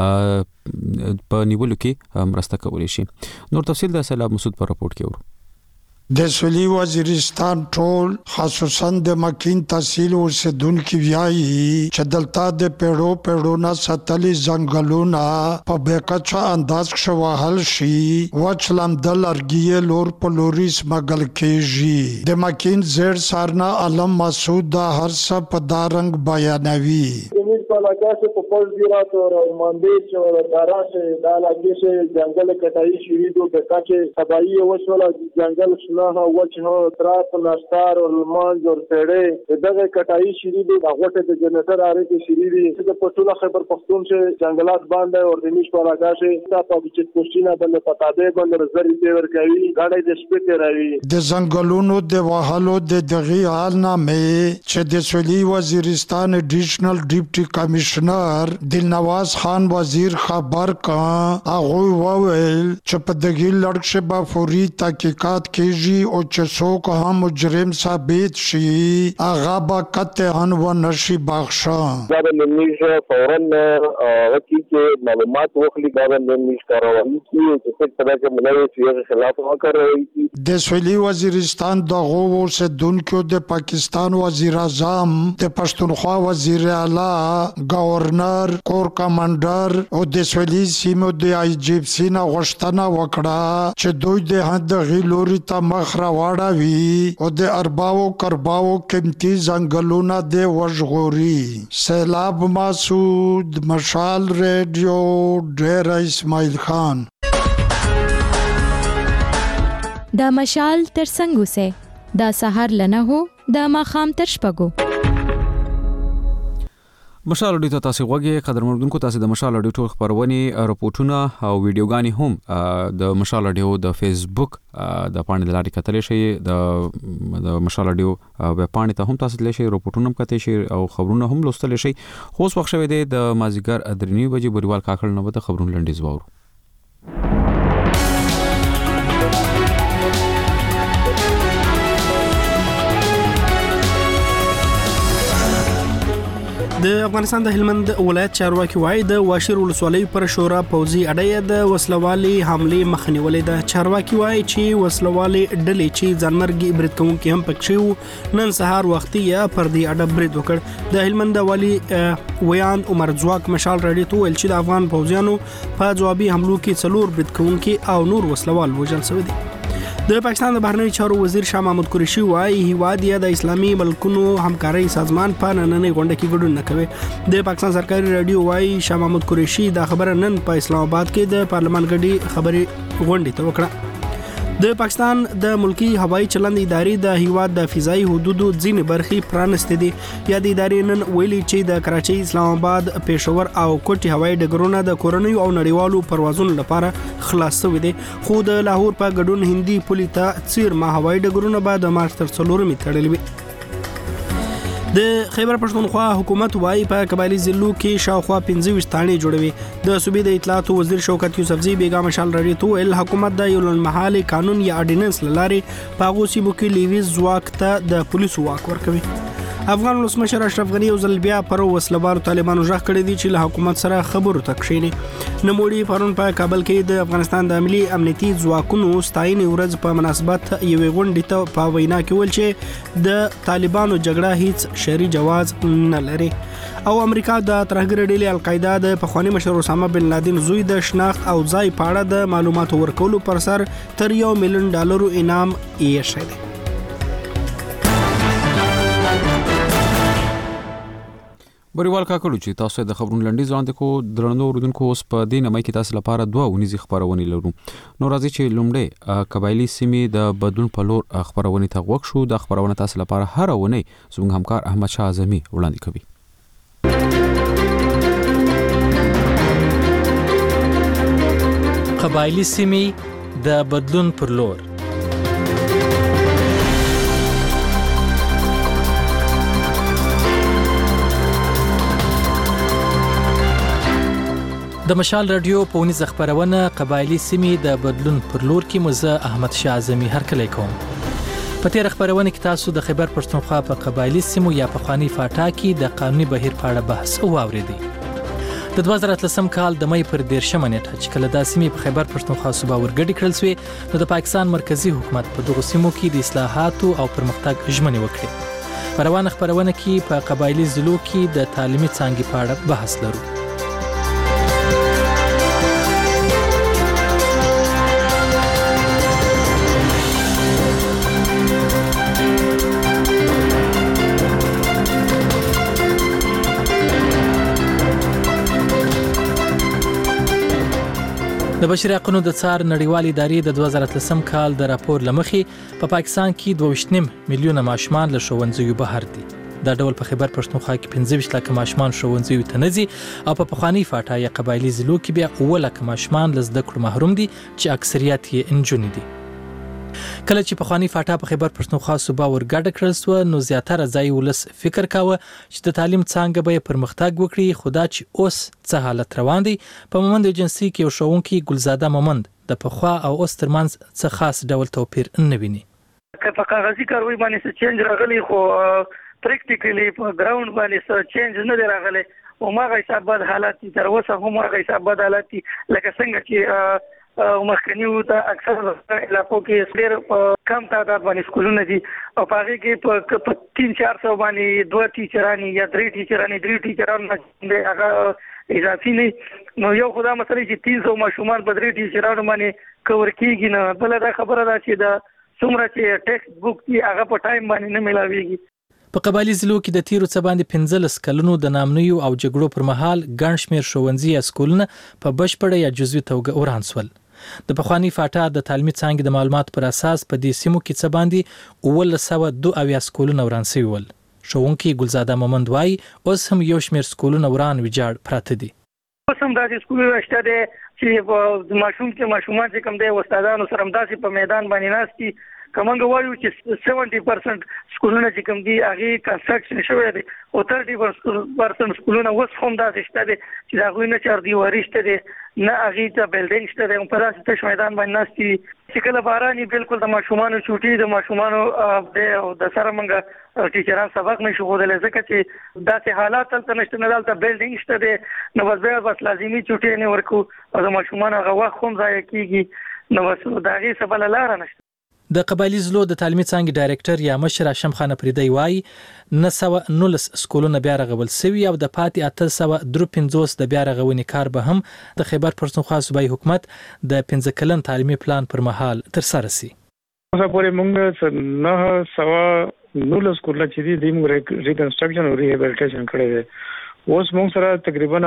په نیولو کې مرسته کولی شي. نور تفصیل د سلام مسعود په راپورټ کې ورو. د سویلي وزیرستان ټول خصوصا د مکین تحصیل اوسیدونکو وایي چې دلته د پیړو نه ساتلي ځنګلونه په بېکچه انداز وهل شي وچلم د لرګي لور په لوري سمګل کېږي. د مکین زیر سارنا علم مسعود د هر څه په دارنګ بیانوي. علاقہ سے پپل دیرا تو مندیش اور دارا سے علاقے سے جنگل کٹائی شروع دو بکا کے تباہی وش والا جنگل سنا وچ ہو تراپ ناشتار اور لمانج اور پیڑے دغه کٹائی شروع دو غوټه د جنریټر اره کې شروع دي د پټوله خبر پختون سے جنگلات باندې اور د نش په علاقہ سے تاسو چې کوشینا بل پتاده باندې زری دی ورکوي غاړې د سپیکر راوي د زنګلونو د وهالو د دغه حال نامه چې د سویلي وزیرستان ایډیشنل ډیپټي کمشنر دلنواز خان وزیر خبر کا هغه وویل چې په دغه لړ به فوري تحقیقات کیږي او چې څوک هم مجرم ثابت شي هغه به قطعاً ونشي بخښه. دا د نمیشه فورا وکیل کې معلومات واخلي دا د نمیشه کاروي چې څه طرح کې ملوي چې خلاف وکړي. د سویلي وزیرستان دغه اوسیدونکو د پاکستان وزیر اعظم د پښتونخوا وزیر اعلی گورنر کور کمانډر او د سویلي سیمو د آی جی اف سی نه غوښتنه وکړه چې دوی د هند غیلوري ته مخ راوړوي او د ارباو کرباو قیمتي ځنګلونه د وژغوري. سیلاب مسعود، مشال ریډیو، ډیر اسماعیل خان. دا مشال تر څنګه سه دا سحر لنه هو دا ماخام تر شپګو. مشال اډیو ته تاسو غوږی قدرمنونکو، تاسو د مشال اډیو ټول خبرونه، راپورټونه او ویډیوګانی هم د مشال اډیو د فیسبوک د پاڼې د لارې کتلی شئ. د مشال اډیو ویب پاڼې ته هم تاسو تللی شئ، راپورټونه هم کتلی شئ او خبرونه هم لوستلی شئ. خو اوس وخت شوی دی د مازدیګر 3:30 بجې بوریوال کاکړ نه به د خبرونو لنډیز واورو. د افغانستان د هلمند ولایت چارواکي وایي د واشیر ولسوالۍ پر شورا پوځي اډې د وسلوالي حمله مخنیولې ده. چارواکي وایي چې وسلوالي ډلې چې ځانمرګي برید کوونکي هم پکښې نن سهار وختي پر دې اډه برید وکړ. د هلمند والی ویان عمر ځواک مشال رډي ته ویل چې د افغان پوځیانو په جوابي حملو کې 4 برید کوونکي او نور وسلوال وژل شوي دي. د پاکستان د بهرنیو چارو وزیر شاه محمود قریشي وایي هیواد یې د اسلامي ملکونو همکاري سازمان په نننۍ غونډه کې ګډون نه کوي. د پاکستان سرکاري رادیو وایي شاه محمود قریشي دا خبره نن په اسلام آباد کې د پارلمان غړي خبري غونډې ته وکړه. د پاکستان د ملکی هوایی چلند ادارې د هیواد د فضایي حدودو ځینې برخې پرانستې دي. یا د ادارې نن ویلي چې د کراچۍ، اسلام آباد، پېښور او کوټي هوایی ډګرونه د کورنیو او نړیوالو پروازونو لپاره خلاص شوي دي. خو د لاهور په ګډون هندي پولي ته څیرما هوایی ډګرونه به د مارچ تر 4 تړلي وي. د خیبر پښتونخوا حکومت وایي په قبایلی ضلعو کې شاوخوا 25 تانې جوړوي. د صوبې د اطلاعات وزیر شوکت یوسفزي بیگا مشال رډي ته ویل حکومت د یو لنمحالي قانون یا اډیننس لارې په هغو سیمو کې لیویز ځواک ته د پولیسو واک ورکوي. افغان ولسمشر اشرف غنی یو ځل بیا پر وسلوالو طالبانو ژغ کړی دی چې له حکومت سره خبرو ته کښیني. نوموړي پرون په کابل کې د افغانستان د ملي امنیتي ځواکونو ستاینې ورځ په مناسبت یوې غونډې ته په وینا کې ویل چې د طالبانو جګړه هیڅ شرعي جواز نه لري. او امریکا د ترهګر ډلې القاعده د پخوانی مشر اسامه بن لادن زوی د شناخت او ځای په اړه د معلوماتو ورکولو پر سر تر $1 ملیون انعام یې شوی. بریوال کاکړو چې تاسو د خبرونو لنډیز وړاندې کو درنو اوریدونکو، اوس په دې نمای کې تاسو لپاره 2 ونیزي خبرونه لرو. نو راځي چې لومړی قبایلی سیمې د بدلون په لور خبرونه ته وښ شو. د خبرونه تاسو لپاره هر ونه زموږ همکار احمد شاه اعظمي وړاندې کوي. قبایلی سیمې د بدلون پر لور. د مشال رادیو په ونیزه خبرونه قبایلی سیمې د بدلون پر لور کې مزه احمد شاه اعظمي هرکلی کوم. په تیر خبرونه کې تاسو د خیبر پښتونخوا په قبایلی سیمو یا په خوانی فاټا کې د قانوني بهیر په اړه بحث واوریدي. د 2013 کال د مې پر 10 نیټه چې کله د سیمې په خیبر پښتونخوا صوبه ورګډي کړل شوې، نو د پاکستان مرکزی حکومت په دغه سیمو کې د اصلاحاتو او پرمختګ ژمنې وکړې. په روانه خبرونه کې په قبایلی ضلعو کې د تعلیمي څانګې په اړه بحث لرو. د بشري حقوقو د څار نړیوال ادارې د 2013 کال د راپور لمخې په پاکستان کې 2.5 میلیونه ماشومان له ښوونځیو بهر دي. دا ډول په خیبر پښتونخوا کې 15 لک ماشومان ښوونځیو ته نه ځي او په پخوانی فاټا یا قبایلی ضلعو کې بیا 9 لک ماشومان له زده کړو محروم دي چې اکثریت یې انجونې دي. کله چې پخوانی فاټا په خیبر پښتونخوا صوبه ورګډه کړل سو، نو زیاتره ځای ولس فکر کاوه چې د تعلیم څانګه به پرمختګ وکړي. خدا چې اوس څه حالت روان دی. په مومند ایجنسی کې یو ښوونکی ګلزاده مومند د پخوا او اوس ترمنځ څه خاص ډول توپیر نه ویني. که په کاغذي کاروي باندې څه چینج راغلی، خو پریکټیکلی په ګراوند باندې څه چینج نه دی راغلی او ماغه حساب بد حالات دي. تر اوسه هم هغه حساب بد حالات دي لکه څنګه چې مخکنیو ته اکثر علاقو کې ډېر کم تعداد باندې سکولونه دي او په هغې کې په 300-400 باندې 2 ټیچرانی یا 3 ټیچران هغه اضافي نه. نو یو خدا مسله چې 300 ماشومان په 3 ټیچرانو باندې کور کېږي نه. بله دا خبره ده چې د څومره چې ټیکسټ بوک دی هغه په ټایم باندې نه ملاويږي. په قبایلی ضلعو کې د تیرو څه باندې 15 کلونو د نامنیو او جګړو پر مهال ګڼ شمېر ښوونځي یا سکولونه په بشپړه یا جزوي توګه وران شول. د پخوانی فاټا د تعلیمي څانګې د معلوماتو پر اساس په دې سیمو کې څه باندې 1902 سکولونه وران شوي ول. ښوونکي ګلزاده مومند وایي اوس هم یو شمېر سکولونه وران ویجاړ پراته دي. اوس هم داسې سکولونه شته دي چې د ماشومان چې کوم دی استادانو سره همداسې په میدان باندې ناست دي. کومنګ وایو چې 70% سکولونه چې کوم دي هغه کنسټرکشن شوی دي او 30% سکولونه اوس هم داسې شته دي چې هغه نه چار دیواري شته دي نه هغه ته بلډینګ شته دي په داسې تش میدان باندې ناست دي چې کله باراني بالکل د ماشومانو چوټي د ماشومانو د سره منګه ټیچران سبق نشي غوډل ځکه چې داسې حالات تل نشته نه دلته بلډینګ شته دي نو بس لازمي چوټي نه ورکو او د ماشومانو هغه وخت هم ضایع کیږي نو بس دا غي سبل لار نشته. د قبایلی ضلعو د تعلیمي څانګې ډایرکټر یا مشر هاشم خان پریدی وایي 919 سکولونه بیا رغول شوي او د پاتې 853 د بیا رغونې کار به هم د خیبر پښتونخوا صوبایي حکومت د 15 کلن تعلیمي پلان پر مهال ترسره شي. اوسه پورې موږ 919 سکولونه چې دي موږ ریکنسټرکشن او ریهابیلیټیشن کړی دی. اوس موږ سره تقریبا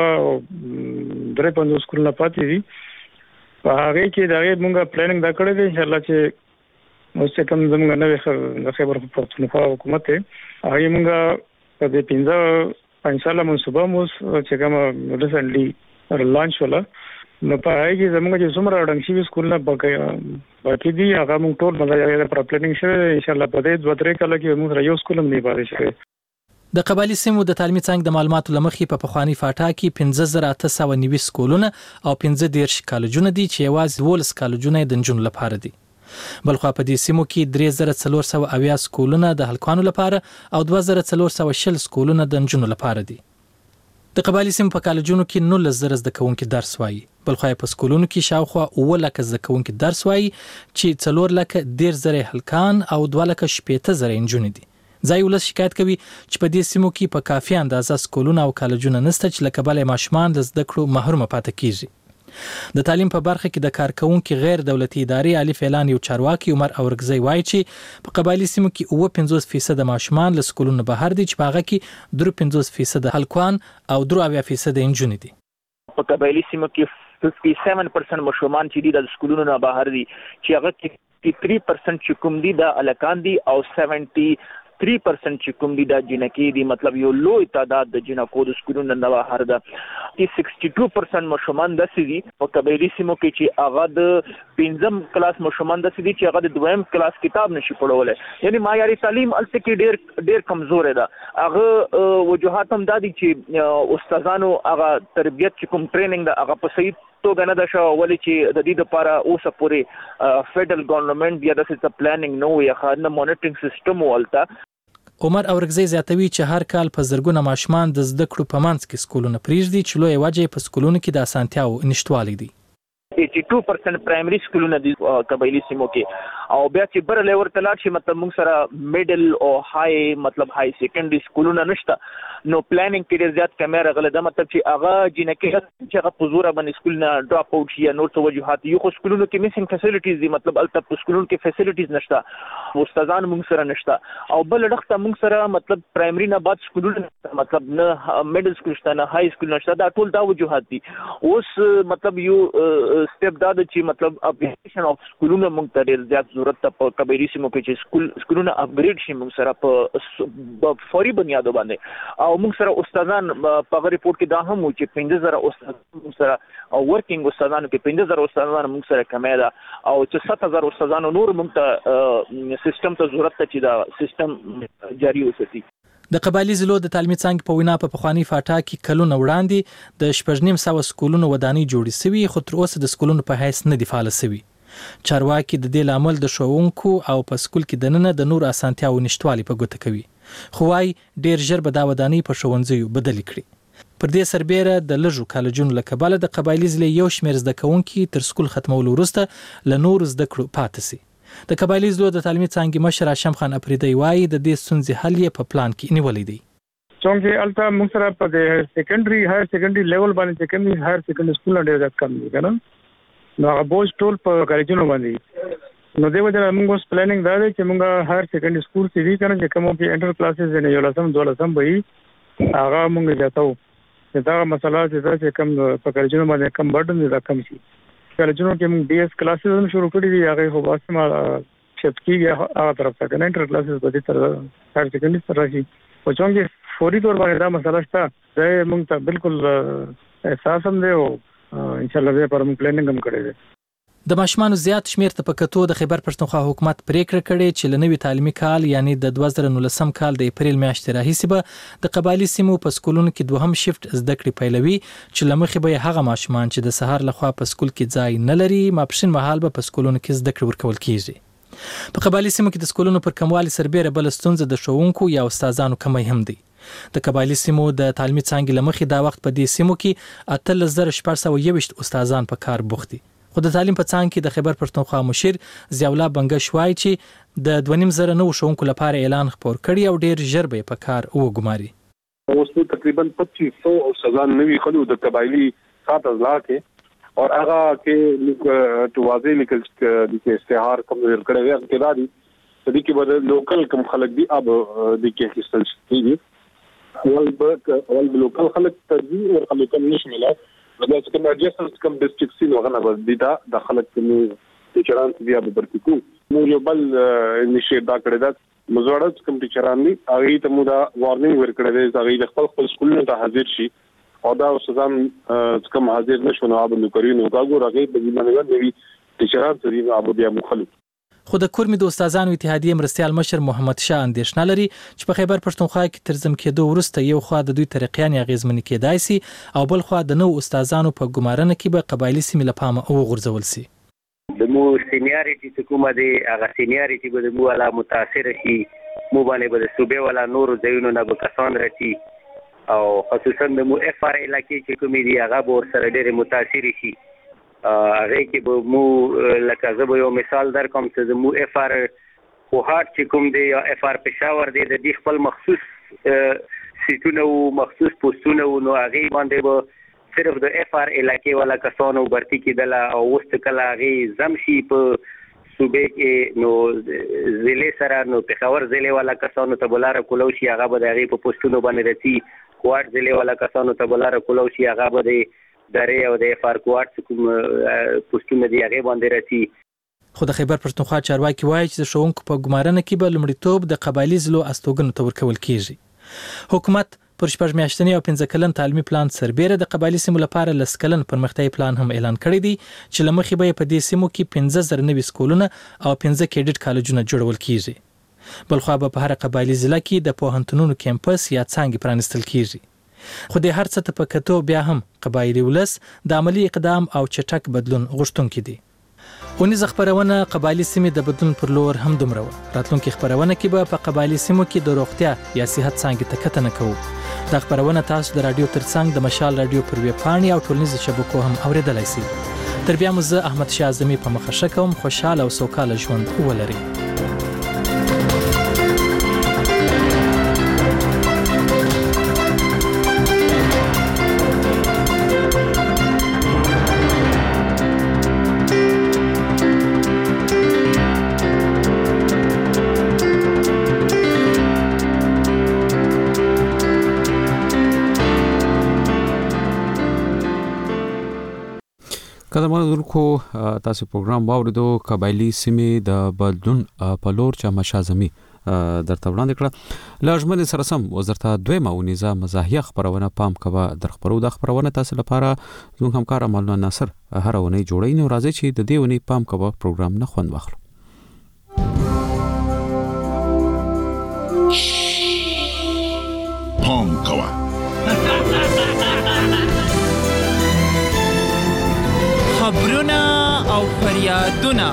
853 سکولونه پاتې دي. په هغه کې دا موږ پلانینګ دا کړی دی ان شاء الله چې اوس کوم زموږ نوې خبر پښتونخوا حکومت هغه موږ په دې 15 ساله منصوبه مو چې کوم ریسنټلی لانچ ولا نو په هغه کې زموږ چې څومره اډنګ شي سکولونه باقي دي هغه موږ ټول مزه پر پلانینګ شوی ان شاء الله په دې 2-3 کال کې موږ یو سکول هم نه پاره شي. د قبایلی سیمو د تعلیمي څانګې د معلوماتو لمخې په پخوانی فاټا کې 15890 سکولونه او 15 کالجونه دي چې یوازې 12 کالجونه د نجونو لپاره دي. بلخو په دې سیمو کې 3480 سکولونه د هلکانو لپاره او 2420 سکولونه د نجونو لپاره دي. د قبایلی سیمو په کالجونو کې 19000 زده کوونکي درس وایي. بلخو په سکولونو کې شاوخوا 900 زده کوونکي درس وایي چې 410,000 هلکان او 2,80,000 نجونې دي. ځای ولس شکایت کوي چې په دې سیمو کې په کافي اندازه سکولونه او کالجونه نشته چې له کبله ماشومان د زده کړو محروم پاتې کیږي. د تعلیم په برخه کې د کارکونکو غیر دولتي ادارې الف اعلان یو چارواکي عمر اورګزی وایي چې په قبایلی سیمو کې 55% ماشومان له سکولونو بهر دي چې په هغه کې 53% هلکان او 3% نجونې دي. په قبایلی سیمو کې 57% ماشومان چې د سکولونو نه بهر دي چې هغه کې 3% چې کوم دي د الکان دي او 3% چې کوم دي د جنکی دي مطلب یو لوی تعداد د جنکو د سکولونو نه بهر ده. 62% ماشومان د سړي په قبایلی سیمو کې چې هغه د 5م کلاس ماشومان د سړي چې هغه د 2م کلاس کتاب نشي پڑھولای یعنی معیاري تعلیم الته کې ډیر کمزور ده. هغه وجوهات هم د دي چې استادانو هغه تربیت چې کوم ټریننګ ده هغه په صحیح توګه نه ده شو ولې چې د دې لپاره اوسه پورې فدرال ګورنمنت یا د پلانینګ نو یا خانه مانیټرینګ سیستم ولته. عمر اورګزی زیاتوي چې هر کال په زرګونه ماشومان د زده کړو په منځ کې سکولونه پریږدي چې لوی وجه په سکولونو کې د اسانتیاو نشټوالي دي. 82% پرایمري سکولونه دي قبایلی سیمو کې او بیا چې بر لیور تلار شي مطلب موږ سره میډل او های مطلب های سیکنډري سکولونه نشته نو پلانینګ کې زیات کمره غل ده مطلب چې هغه جنکه چې هغه پزوره باندې سکول نه ډراپ اوټ شي یا نور څه وجوهات یو خو سکولونو کې میسنګ فیسیلیټیز دي مطلب البته سکولونو کې فیسیلیټیز نشته استادان موږ سره نشته او بل ډخته موږ سره مطلب پرایمري نه بعد سکولونه مطلب نه میډل سکول شته نه های سکول نشته دا ټول دا وجوهات دي. اوس مطلب یو سټپ دا چې مطلب اپډیشن اف سکولونو موږ ته ډیر زیات ضرورت ته په قبایلی سیمو کې چې سکولونه اپګریډ شي موږ سره په فوري بنیادو باندې او موږ سره استادان په ریپورت کې دا هم و چې 15000 استاد موږ سره او ورکینګ استادانو کې 15000 استادان موږ سره کمه ده او چې 7000 استادانو نور موږ ته سیستم ته ضرورت ته چې دا سیستم جاری وساتي. د قبایلی ضلعو د تعلیمي څانګې په وینا په پخوانی فاټا کې کلونه وړاندې د 1900 سکولونو ودانۍ جوړې شوي خو تر اوسه د سکولونو په حیث نه دی فعال شوي. چارواکي د دې لامل د ښوونکو او په سکول کې دننه د نور اسانتیاو نشټوالي په ګوته کوي خو وايي ډیر ژر به دا ودانۍ په ښوونځیو بدل کړي. پر دې سربېره د لږو کالجونو له کبله د قبایلی ضلع یو شمېر زده کوونکي تر سکول ختمولو وروسته له نورو زده کړو پاتې شي. د قبایلی ضلعو د تعلیمي څانګې مشر هاشم خان اپریدی وایي د دې ستونزې حل یې په پلان کې نیولی دی. څنګه الته موږ سره په سیکنډري هایر سیکنډري لیول باندې چې کوم هایر سیکنډري سکول ډېر کم دي کنه نو هغه بوج ټول په کالجونو باندې نو دی وجه موږ اوس پلانینګ دا دی چې موږ هر سیکنډري سکول کې وی کنه چې کوم کې انټر کلاسز نه یو لسم دولسم وي هغه موږ جاتو دا مسله چې کوم په کالجونو باندې کم برډن دي دا کم شي کالجونو کې موږ ډي اس کلاسز هم شروع کړی دي هغه خو باسم شپکیږي هغه طرف ته کنه انټر کلاسز به دي تر هر سیکنډري سره شي او څنګه فوري تور باندې دا مسله شته دا موږ ته بالکل احساس هم دی او ان شاء الله به پر موږ پلانینګ هم کړی دی. د ماشومانو زیات شمیر ته پکتو د خیبر پښتونخوا حکومت پریکړه کړې چې لنوي تعلیمي کال یعنی د 2019 کال د اپریل میاشتې راهیسې به د قبایلی سیمو په سکولونو کې دوهم شیفت زده کړې پیلوي چې لمخې به هغه ماشومان چې د سهار لخوا په سکول کې ځای نه لري ماپښین مهال به په سکولونو کې زده کړې ورکول کیږي. په قبایلی سیمو کې د سکولونو پر کموالي سربېره بل ستونزه د ښوونکو یا استادانو کمی هم دی. د قبایلی سیمو د تعلیمي څانګې لمخې دا وخت په دې سیمو کې 13421 استادان په کار بوخت دي. خو د تعلیم په څانګه کې د خیبر پښتونخوا مشیر ضیاءالله بنګش وایي چې د 2.5 نو ښوونکو لپاره اعلان خپور کړی او ډیر ژر به په کار وګماري. اوس تقریبا 2500 استادان نوي خلو د قبایلی 7000 کې اور هغه کې توازی لیکل د استعار کوم ورکړی وي کې دا دي چې کې به لوکل کوم خلک دي اب د کې هیڅ کیږي اول لوکل خلک ترجیح او خلک نشمله دا چې کوم اډجسټمنټ کوم ډیسټریکټ سي وغه نه دي دا داخله کوي ټیچران بیا به برکو مو یو بل انیشیټ دا کړی دا مزوړه کوم ټیچران دي هغه ته مو دا وارنینګ ورکړی دی هغه د خپل سکولونو ته حاضر شي او دا استادان کوم حاضر نشو نو ابو کرینو دا ګورغه په ځمانه دی ټیچران سره ابو بیا مخالف. خو د کورمې د استادانو اتحادیه مرستيال مشر محمد شاه اندیشنه لري چې په خیبر پښتونخوا کې تر زم کېدو وروسته یو خوا د دوی ترقیان اغیزمن کېدای سي او بل خوا د نو استادانو په ګمارنه کې به قبایلی سیمې لپاره او غورځول سي. د مو سینیاریټي چې کومه دی هغه سینیاریټي به د مو ولا متاثر شي مو باندې به د صوبې ولا نور ځایونو نه به کسان راشي او خصوصا د مو اف ار علاقې چې کومې دی هغه به ورسره ډېر متاثر شي. هغه کې به مو لکه زه به یو مثال درکوم چې د مو اف ار کوهات چې کوم دی یا اف ار پېښور دی د دې خپل مخصوص سیټونه او مخصوص پوسټونه نو هغه باندې به صرف د اف ار علاقې ولا کسانو برتی کېدل او وست کله هغه زمشي په صوبې کې نو ضلع سره نو پېښور ضلع ولا کسانو ته بلاره کولو شي هغه به هغه په پوسټونو باندې رسي کوهات ضلع ولا کسانو ته بلاره کولو شي هغه به درې او د فارکوات کوم پوسټونه دی هغه باندې راسي. خو د خیبر پښتونخوا چارواکي وایي چې د ښوونکو په ګمارنه کې به لومړیتوب د قبایلی ضلعو استوګنو ته ورکول کیږي. حکومت پر 14 میاشتنی او 15 کلن تعلیمي پلان سربېره د قبایلی سیمو لپاره لس کلن پرمختیايي پلان هم اعلان کړی دی چې لمخې به په دې سیمو کې 15000 نوي سکولونه او 15 کیډټ کالجونه جوړول کیږي. بلخو به په هر قبایلی ضلع کې د پوهنتونونو کیمپس یا څانګې پرانستل کیږي. خو د هر څه ته په کتو بیا هم قبایلی ولس د عملی اقدام او چټک بدلون غوښتونکي دي. ونیز خبرونه قبایلی سیمې د بدلون پر لور هم دومره راتلونکي خبرونه کې به په قبایلی سیمو کې د روغتیا یا صحت څنګه تکتنه کوو. دا خبرونه تاسو د رادیو ترڅنګ د مشال رادیو پر ویب پاڼې او ټولنیزو شبکو هم اوریدلای شئ. تر بیا مو زه احمد شاه اعظمي په مخه کوم خوشاله او سوکاله ژوند ولرئ. قدمونه درکو تاسو پروګرام واوریدو قبایلی سیمې د بدلون په لور چې مشازمي درته وړاندې کړه لاجمن سره سم وزارت دویمه ونیزه مزاحیه خبرونه پام کوه در خبرو د خبرونه تاسو لپاره زموږ همکار مولانا ناصر هر ونی جوړی نو راځي چې د دې ونی پام کوه پروګرام نه خوند واخلو. پام کوه خبرونه او فریادونه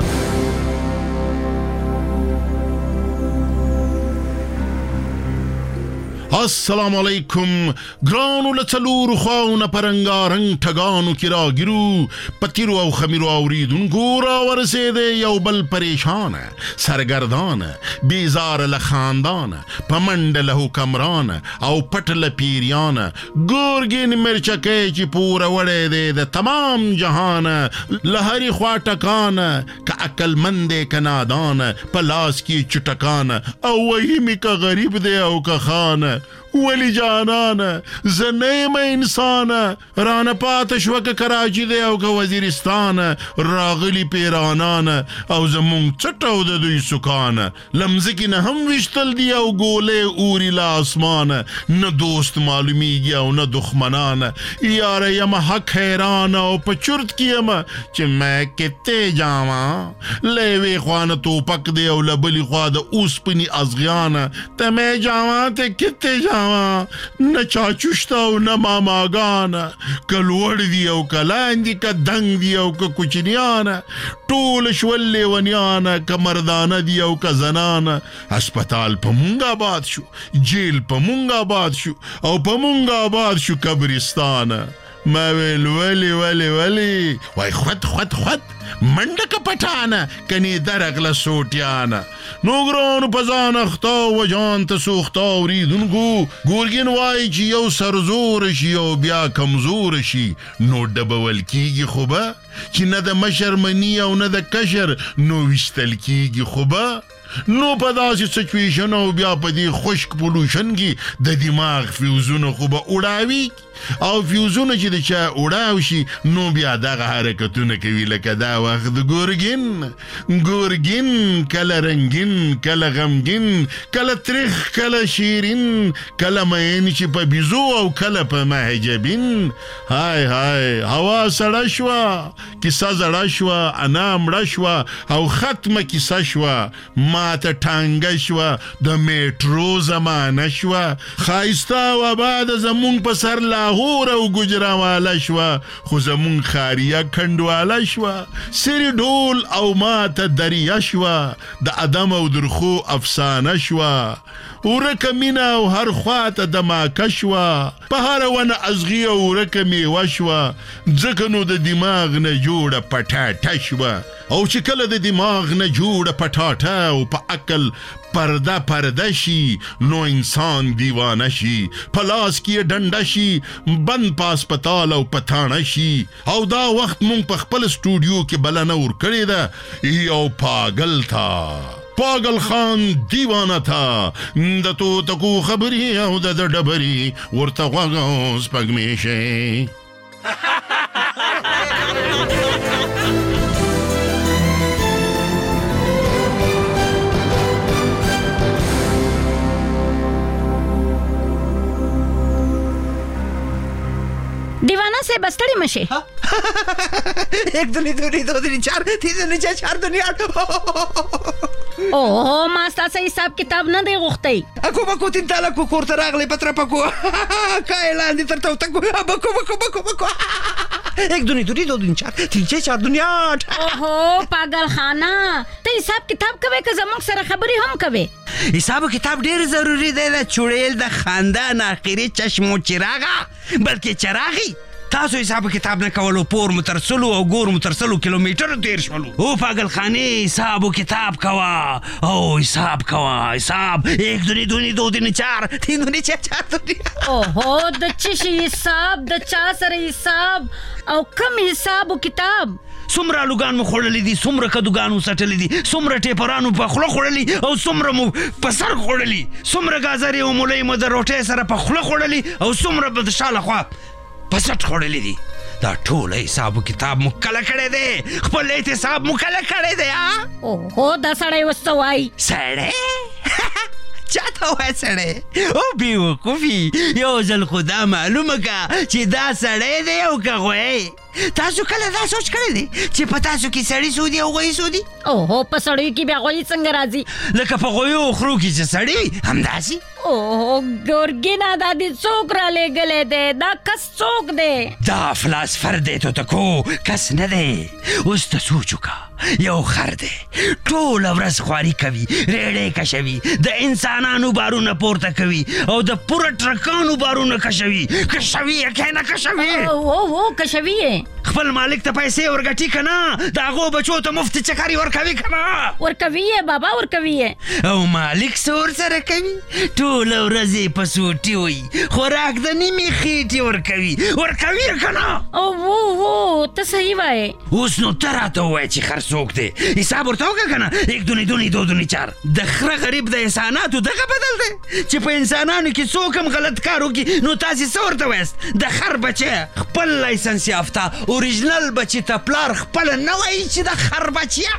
السلام علیکم ګرانو لڅلور خواونه پرنګارنګ ټګانو کې راګیرو پتیرو او خمیرو اوریدونکو را ورسېده یو بل پریشان سرګردان بیزار له خاندان پمنډ له حکمران او پټ له پیریان ګورګین مرچکې چې پوره وړې دی د تمام جهان له هرې خوا ټکان که عقلمند که نادان په لاس کې چټکان او وهي مې که غریب دی او که خان ولی جانان زنیم انسان رانه پات شو که کراچی دی او که وزیرستان راغلی پیرانان او زمون چټو د دوی سکان لمزکی نه هم وشتل دی او ګولې اوری لا اسمان نه دوست معلومیږي او نه دښمنان یار یم حق حیران او په چرت کیم چې مې کته جاما لوي خوان توپک دی او لبلی خوا د اوسپنی ازغیان ته مې جاما ته کته جاما نه چاچوشتا او نه ماماگان که لوړ دی او که لاندې که دنګ دی او که کوچنیان ټول شول لیونیان که مردانه دی او که زنان هسپتال په مونږ آباد شو جیل په مونږ آباد شو او په مونږ آباد شو قبرستان ما ویل ولی وای خود منډه که پټانه کنی درغله سوټیانه نو ګرانو په ځان اخته و جان ته سوخته اوریدونکو ګورګین وایي چې یو سرزور شي او بیا کمزور شي نو ډبول کیږي خو به چې نه د مشر منی او نه د کشر نو ویشتل کیږي خو به نو په داسې سچویشن او بیا په دې خشک پولوشن کې د دماغ فیوزونه خو به اړاوي او فیوزونه چې د چا اړاو شي نو بیا دغه حرکتونه کوي لکه دا وخت ګورګین کله رنګین کله غمګین کله تریخ کله شیرین کله مین چې په بیزو او کله په مهجبین های هوا سړه شوه کیسه زړه شوه انا مړه شوه او ختمه کیسه شوه ماته ټانګه شوه د میټرو زمانه شوه ښایسته وبا د زمونږ په سر لاهور او ګجراواله شوه خو زمونږ خاریه کنډواله شوه سری ډول او ماته دریه شوه د ادم او درخو افسانه شوه ورکه مینا او هر خواته دماکه شوه په هره ونه ازغي او ورکه میوه شوه ځکه نو د دماغ نه جوړه پټاټه شوه او چې کله د دماغ نه جوړه پټاټه او په عقل پرده شي نو انسان دیوانه شي په لاس کې ډنډه شي بند په هسپتال او په تاڼه شي او دا وخت مونږ په خپل سټوډیو کې بلنه ورکړې ده یو پاگل خان دیوانه تا د توتکو خبري او د ډبري ورته غوږ سپږمې شي دیوانه سے بستړی مشه एक दुनी दो दुनी चार तीन दुनी चार दुनी आठ اوه ما ستاسو حساب کتاب نه دی غوښتي اكو تین تعالی کو کورته راغلی پتر پکو کایلان دي ترته تکو بکو एक दुनी दो दुनी चार तीन चार दुनी आठ اوه پاگل خانه ته حساب کتاب کوي که زموږ سره خبري هم کوي حساب کتاب ډیر ضروری دی د چوړیل د خاندان اخیری چشمو چراغا بلکې چراغي تاسو حساب کتاب نه کولو پور مترسلو او ګور مترسلو کیلومتر تیر شولو او پاگل خانه حساب کتاب کوا او حساب کوا حساب एक दुनी दो दुनी चार तीन दुनी चार दुनी اوه د چشي حساب د چا سره حساب او کم حساب کتاب سمره لوګان مو خړلې دي سمره کدوګانو سټلې دي سمره ټیپرانو په خله خړلې او سمره مو په سر خړلې سمره غازري او مولای مو د روټه سره په خله خړلې او سمره په شاله خوا په سټ خړلې دي دا ټول حساب کتاب مکله کړي دي خپل حساب مکله کړي دي اوه دا سړی وستوي سړی چاته وای سړی او بیوقوفي یو ځل خدا معلومه کا چې دا سړی دی او که غوی تاسو کله دا سوچ کړی دی چې په تاسو کې سړی سودي او غوی سودي؟ اوهو په سړیو کې بیا غوی څنګه راځي؟ لکه په غویو خرو کې چې سړی وي همداسې. اوهو ګورګینا دا دې څوک را لېږلی دی؟ دا کس څوک دی؟ دا فلاسفر دی توتکو، کس نه دی. اوس ته سوچ وکړه، یو خر دی ټوله ورځ خواري کوي، ریړې کشوي، د انسانانو بارونه پورته کوي او د پوره ټرکانو بارونه کشوي یې که نه کشوي؟ اوه کشوي یې. خپل مالک ته پیسې ورګټي که نه؟ د هغو بچو ته مفت چکرې ورکوي که نه؟ ورکوي یې بابا، ورکوي یې. او مالک څه ورسره کوي؟ ټوله ورځ یې په سوټي وي، خوراک د نیمې خېټې ورکوي یې که نه؟ اوه ته صحیح وایې. اوس نو ته راته ووایه چې خر څوک دی؟ حساب ورته وکړه که نه؟ 1 2 2 2 2 4. د خره غریب د احساناتو دغه بدل دی چې په انسانانو کې څوک هم غلط کار وکړي نو تاسې څه ورته وایاست؟ د خر بچی خپل لایسنس یافته اوریجنل بچي ته پلار خپله نه وایي چې د خر بچیه.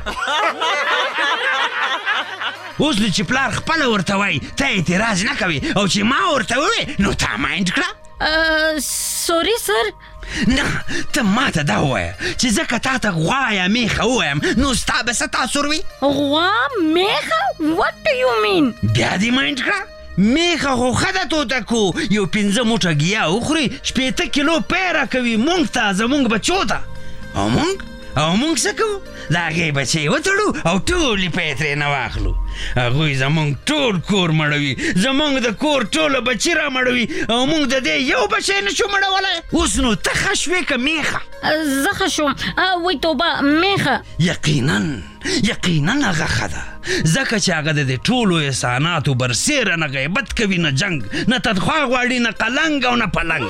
اوس نو چې پلار خپله ورته وایي ته اعتراض نه کوي، او چې ما ورته ووایې نو تا مایند کړه. سوري سر. نه ته ما ته دا ووایه چې ځکه تا ته غوا یا میخه ووایم نو ستا به څه تاثر وي؟ غوا میخه؟ وات ډو یو مین؟ بیا دې مایند کړه. میخه خو ښه ده توتکو، یو 5 موټه ګیا وخوري 80 کیلو پیره کوي مونږ ته، زمونږ بچو ته. او مونږ څه کوو؟ د هغې بچې وتړو او ټولې پیسې ترې نه واخلو. هغوی زمونږ ټول کور مړوي، زمونږ د کور ټوله بچي را مړوي او مونږ د دې یو بچی نه شو مړولی. اوس نو ته ښه شوې که میخه؟ زه ښه شوم. وایي توبه میخه. یقینا هغه ښه ده، ځکه چې هغه د دې ټولو احساناتو برسیره نه غیبت کوي، نه جنګ، نه تنخوا غواړي، نه قلنګ او نه پلنګ.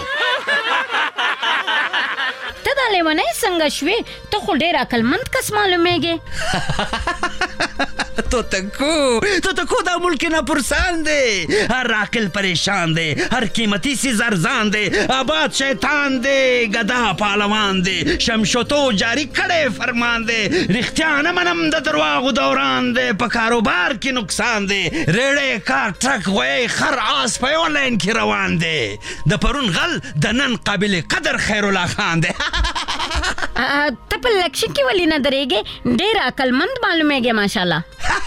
ته دا لیونی څنګه شوې؟ ته خو ډېر عقلمند کس معلومیږې. توتکو دا ملک نه پرسان دی، هر عاقل پریشان دی، هر قیمتی سیز ارزان دی، آباد شیطان دی، گدا پهلوان دی، شمشتو جاری کړی فرمان دی، رښتیا نه منم د درواغو دوران دی، په کاروبار کې نقصان دی، ریړی کار ټرک غوی خر آس په یو لاین کې روان دی، د پرون غل د نن قابل قدر خیرالله خان دی. ته په الیکشن کې ولې نه درېږې؟ ډېر عقلمند معلومیږې ماشاءالله.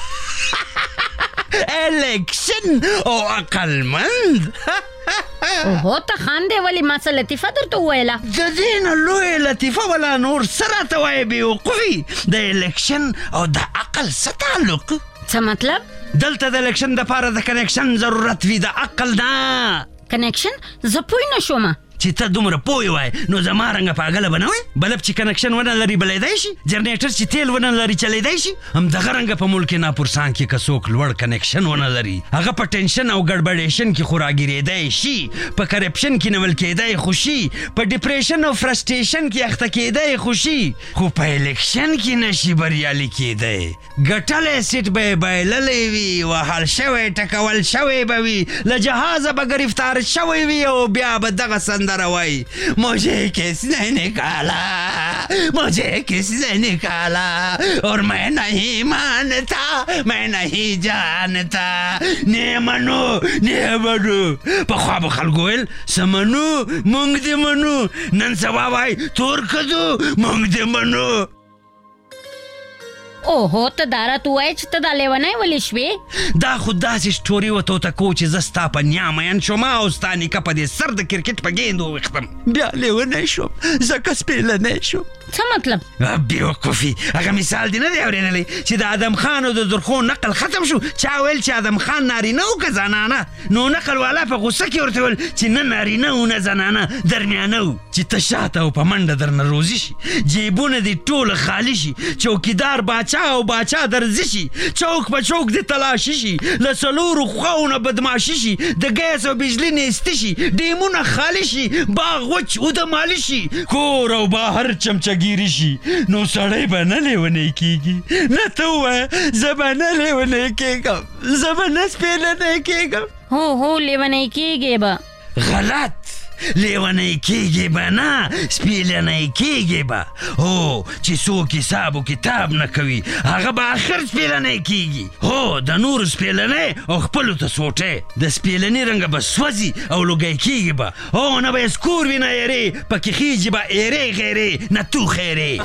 الیکشن او عقلمند؟ اوهو ته خاندې ولې؟ ما څه لطیفه درته وویله؟ د دې نه لویه لطیفه ولا نور څه راته وایې بېوقوفي؟ د الیکشن او د عقل څه تعلق؟ څه مطلب؟ دلته د الیکشن دپاره د کنیکشن ضرورت وي، د عقل نه. کنیکشن؟ زه پوه نه شومه. چې ته دومره پوه وای نو زما رنګه پاګله به نه وای؟ بلب چې کنکشن ونه لري بلیدای شي، جنریټر چې تیل ونه لري چلیدای شي. همدغه رنګه په ملک ناپورسان کې که څوک لوړ کنکشن ونه لري هغه په ټینشن او ګډبډیشن کې خو راګیرېدای شي، په کرپشن کې نیول کېدای خو شي، په ډیپریشن او فرسټریشن کې اخته کېدای خو شي، خو په الیکشن کې نشي بریالي کېدی. ګټلی سیټ به یې بایللی وي، وهل شوی ټکول شوی به وي، له جهازه به ګرفتار شوی وي او بیا به دغه روائی مجھے کس نے نکالا اور میں نہیں مانتا، میں نہیں جانتا. نه منو پخوا به خلکو ویل سمنو مونږ دې منو، نن سبا وای تور کدو مونږ دې منو. اوهو ته دا راته ووایه چې ته دا لیونی ولې شوې؟ دا خو داسې سټوري وه توتکو چې زه ستا په نیا مین شوم او ستا نیکه په دې سر د کرکټ په ګیند وویښتم، بیا لیونی شوم ځکه سپېلنی شوم. څه مطلب؟ بیوقوفي. هغه مثال دې نه دی اورېدلی چې د ادم خان او د درخو نقل ختم شو؟ چا ویل چې ادم خان نارینه و که زنانه؟ نو نقل والا په غوسه کې ورته ویل چې نه نارینه و نه زنانه، درمیانه و چې ته شاته او په منډه درنه روزي شي، جیبونه دې ټوله خالي شي، چوکیدار باچا او باچا درزي شي، چوک په چوک دې تلاشي شي، له څلورو خواو نه بدماشي شي، د ګیس او بجلي نیستي شي، ډیمونه خالي شي، باغ وچ ودمالي شي، کور او بهر چمچګیري شي، نو سړی به نه لیونی کېږي. نه ته ووایه زه به نه لیونی کېږم، زه به نه سپېلنی کېږم. هو لیونی کېږې به. غلط لیونی کیږي به نه سپیلنی کیږي به هو چې څوک حساب و کتاب نه کوي هغه به آخر سپیلنی کیږي هو د نور سپیلنی او خپلو ته سوټی د سپیلني رنګه به سوځي او لوګی کیږي به هو نه به یې سکور وي نه ایرې پکې خیږي به ایرې غیرې نه تو خیرې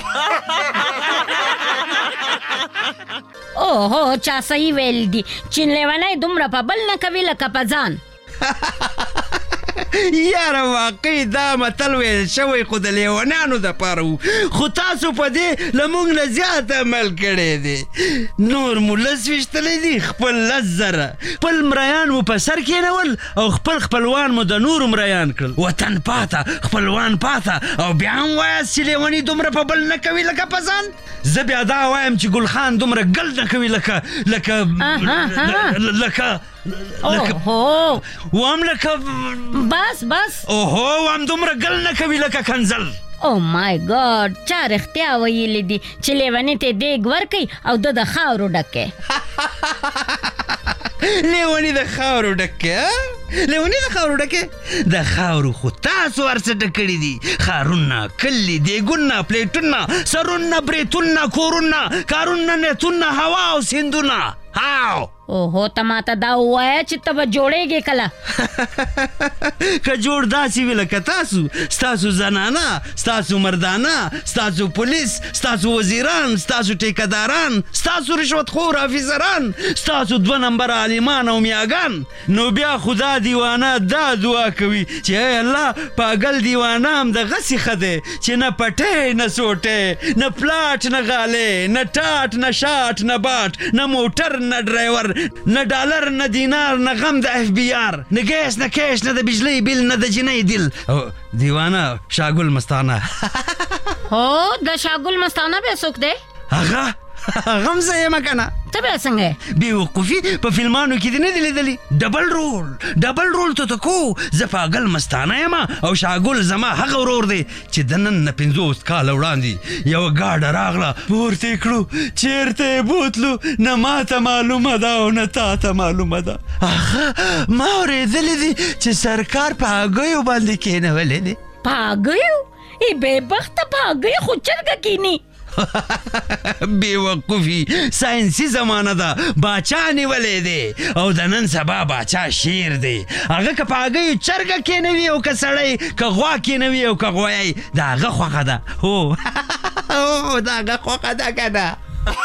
اوهو چا صحیح ویل دي چې لیونی دومره په بل نه کوي لکه په ځان یاره واقعي دا متل ویل شوی خو د لیونیانو دپاره و خو تاسو په دې له موږ نه زیات عمل کړی دی نور مو لس ویشتلی دي خپل 10,000 خپل مریان مو په سر کېنول او خپل خپلوان مو د نورو مریان کړل وطن پاته خپلوان پاته او بیا هم وایاست چې لیوني دومره په بل نه کوي لکه په ځان زه بیا دا وایم چې ګلخان دومره ګل نه کوي لکه اوهو وام لکه بس اوهو وام دومره ګل نه کوي لکه کنزل او مای ګاډ چا رښتیا ویلي دي چې لیوني ته دیګ ورکوي او د خاورو ډکې لیوني د خاورو ډکې لیوني د خاورو ډکې د خاورو خو تاسو ورڅه ډکړي دي ښارونه کلي دیګونه پلیټونه سرونه بریتونه کورونه کارونه نیتونه هوا او سیندونه هاو اوهو ته ماته دا ووایه چې ته به جوړېږې کله که جوړ داسې وي لکه تاسو ستاسو زنانه ستاسو مردانه ستاسو پولیس ستاسو وزیران ستاسو ټیکهداران ستاسو رشوتخور افیسران ستاسو 2 نمبر عالمان او میاګان نو بیا خدا دیوانه دا دعا کوي چې ای الله پاگل دیوانه هم دغسې ښه دی چې نه پټی نه سوټی نه پلاټ نه غالۍ نه ټاټ نه شاټ نه باټ نه موټر نه ډرایور نه ډالر نه دینار نه غم د اف بی آر نه ګیس نه کیش نه د بجلی بیل نه د جنۍ دل دیوانه شاګل مستانه هو د شاګل مستانه به څوک دی هغه هم زه یم کنه ته به څنګه بیوقوفي په فلمانو کې دې نه دي لیدلي ډبل رول ته کو زه پاگل مستانه یم او شاګل زما هغه ورور دی چې د نن نه 50 کاله وړاندې یوه ګاډه راغله پورته یې کړو چېرته یې بوتلو نه ماته معلومه ده او نه تا ته معلومه ده هغه ما اورېدلی دي چې سرکار په هګیو باندې کېنولی دی په هګیو ای بېبخته په هګیو خو چرګه کینی بیوقوفي ساینسي زمانه ده باچا نیولی دی او د نن سبا باچا شیر دی هغه که په هګیو چرګه کېنوي او که سړی که غوا کېنوي او که غویی د هغه خوښه ده هو د هغه خوښه ده که نه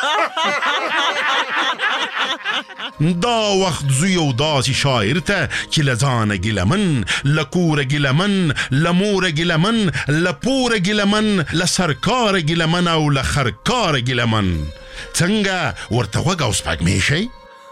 دا وخت زوی او داسې شاعر ته چې له ځانه ګیلمن له کوره ګیلمن له موره ګیلمن له پوره ګیلمن له سرکاره ګیلمن او له خرکاره ګیلمن څنګه ورته غوږ او سپږمې شئ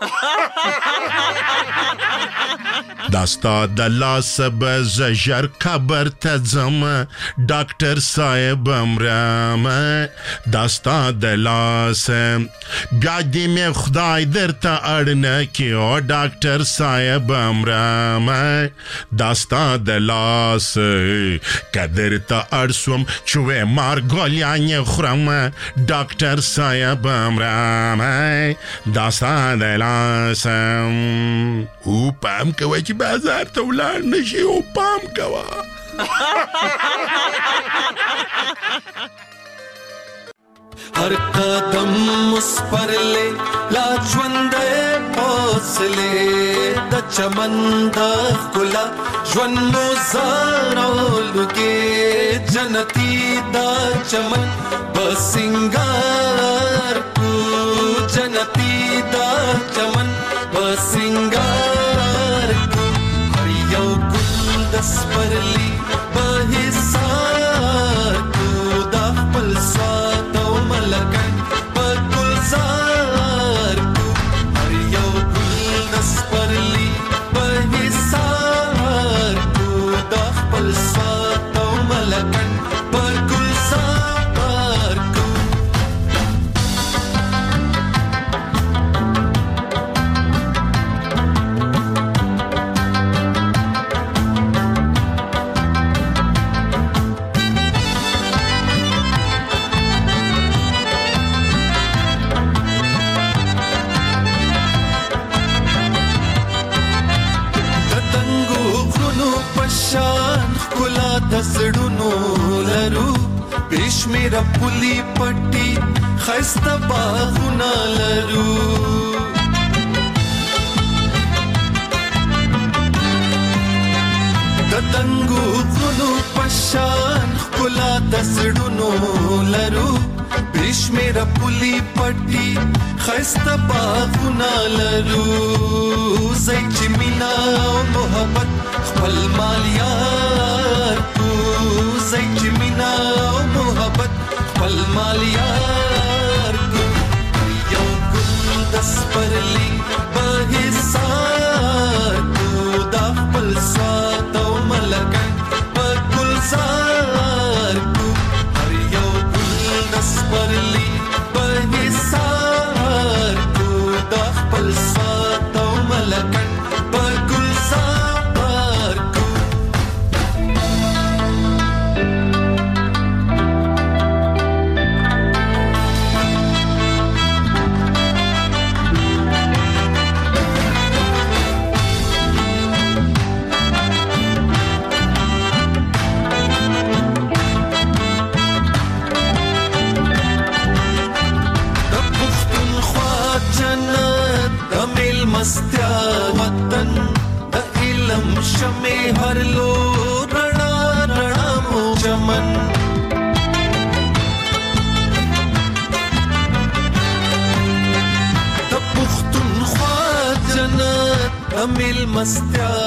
دا ستا د لاسه به زه ژر قبر ته ځم ډاکټر صاحب مرمه دا ستا د لاسه بیا دې مې خدای درته اړ نه کړي او ډاکټر صاحب مرمه دا ستا د لاسه که درته اړ سوم چې وې مارګولیانې خورم ډاکټر صاحب مرمه دا ستا د لاسه او پام کوه چې بازار ته ولاړ نشي او پام کوه हर कदम उस पर ले लाजवंदे हौसले द चमंदा गुला ज्वन्नो ज़ारोलुगे जनती दा चमन बसिंगार कु जनती दा चमन बसिंगार कु हर यो गुलदस पर ली बहिसार कु दा पलसा लकन बगुलजार को हर यो गुलदस पर ली बहिसार को दखल सातो मलकन बगुलजार को تسړونو لرو بشمیره پولی پټي خسته باغونه لرو د تنګو غرونو پشان خپلا تسړونو لرو بشمیره پولی پټي خسته باغونه لرو زای چې مینا او محبت خپل مالیار کو زای چې مینا او محبت خپل مالیار کو یو ګل د سپرلی په حصار کو د خپل سات او ملکن په ګلزار کو هر یو ګل د سپرلی په حصار کو د خپل سات او ملکن په ګلزار کو مستیا وطن د علم شمه هر لو رڼا رڼا مو چمن د پښتونخوا جنت د مل مستیا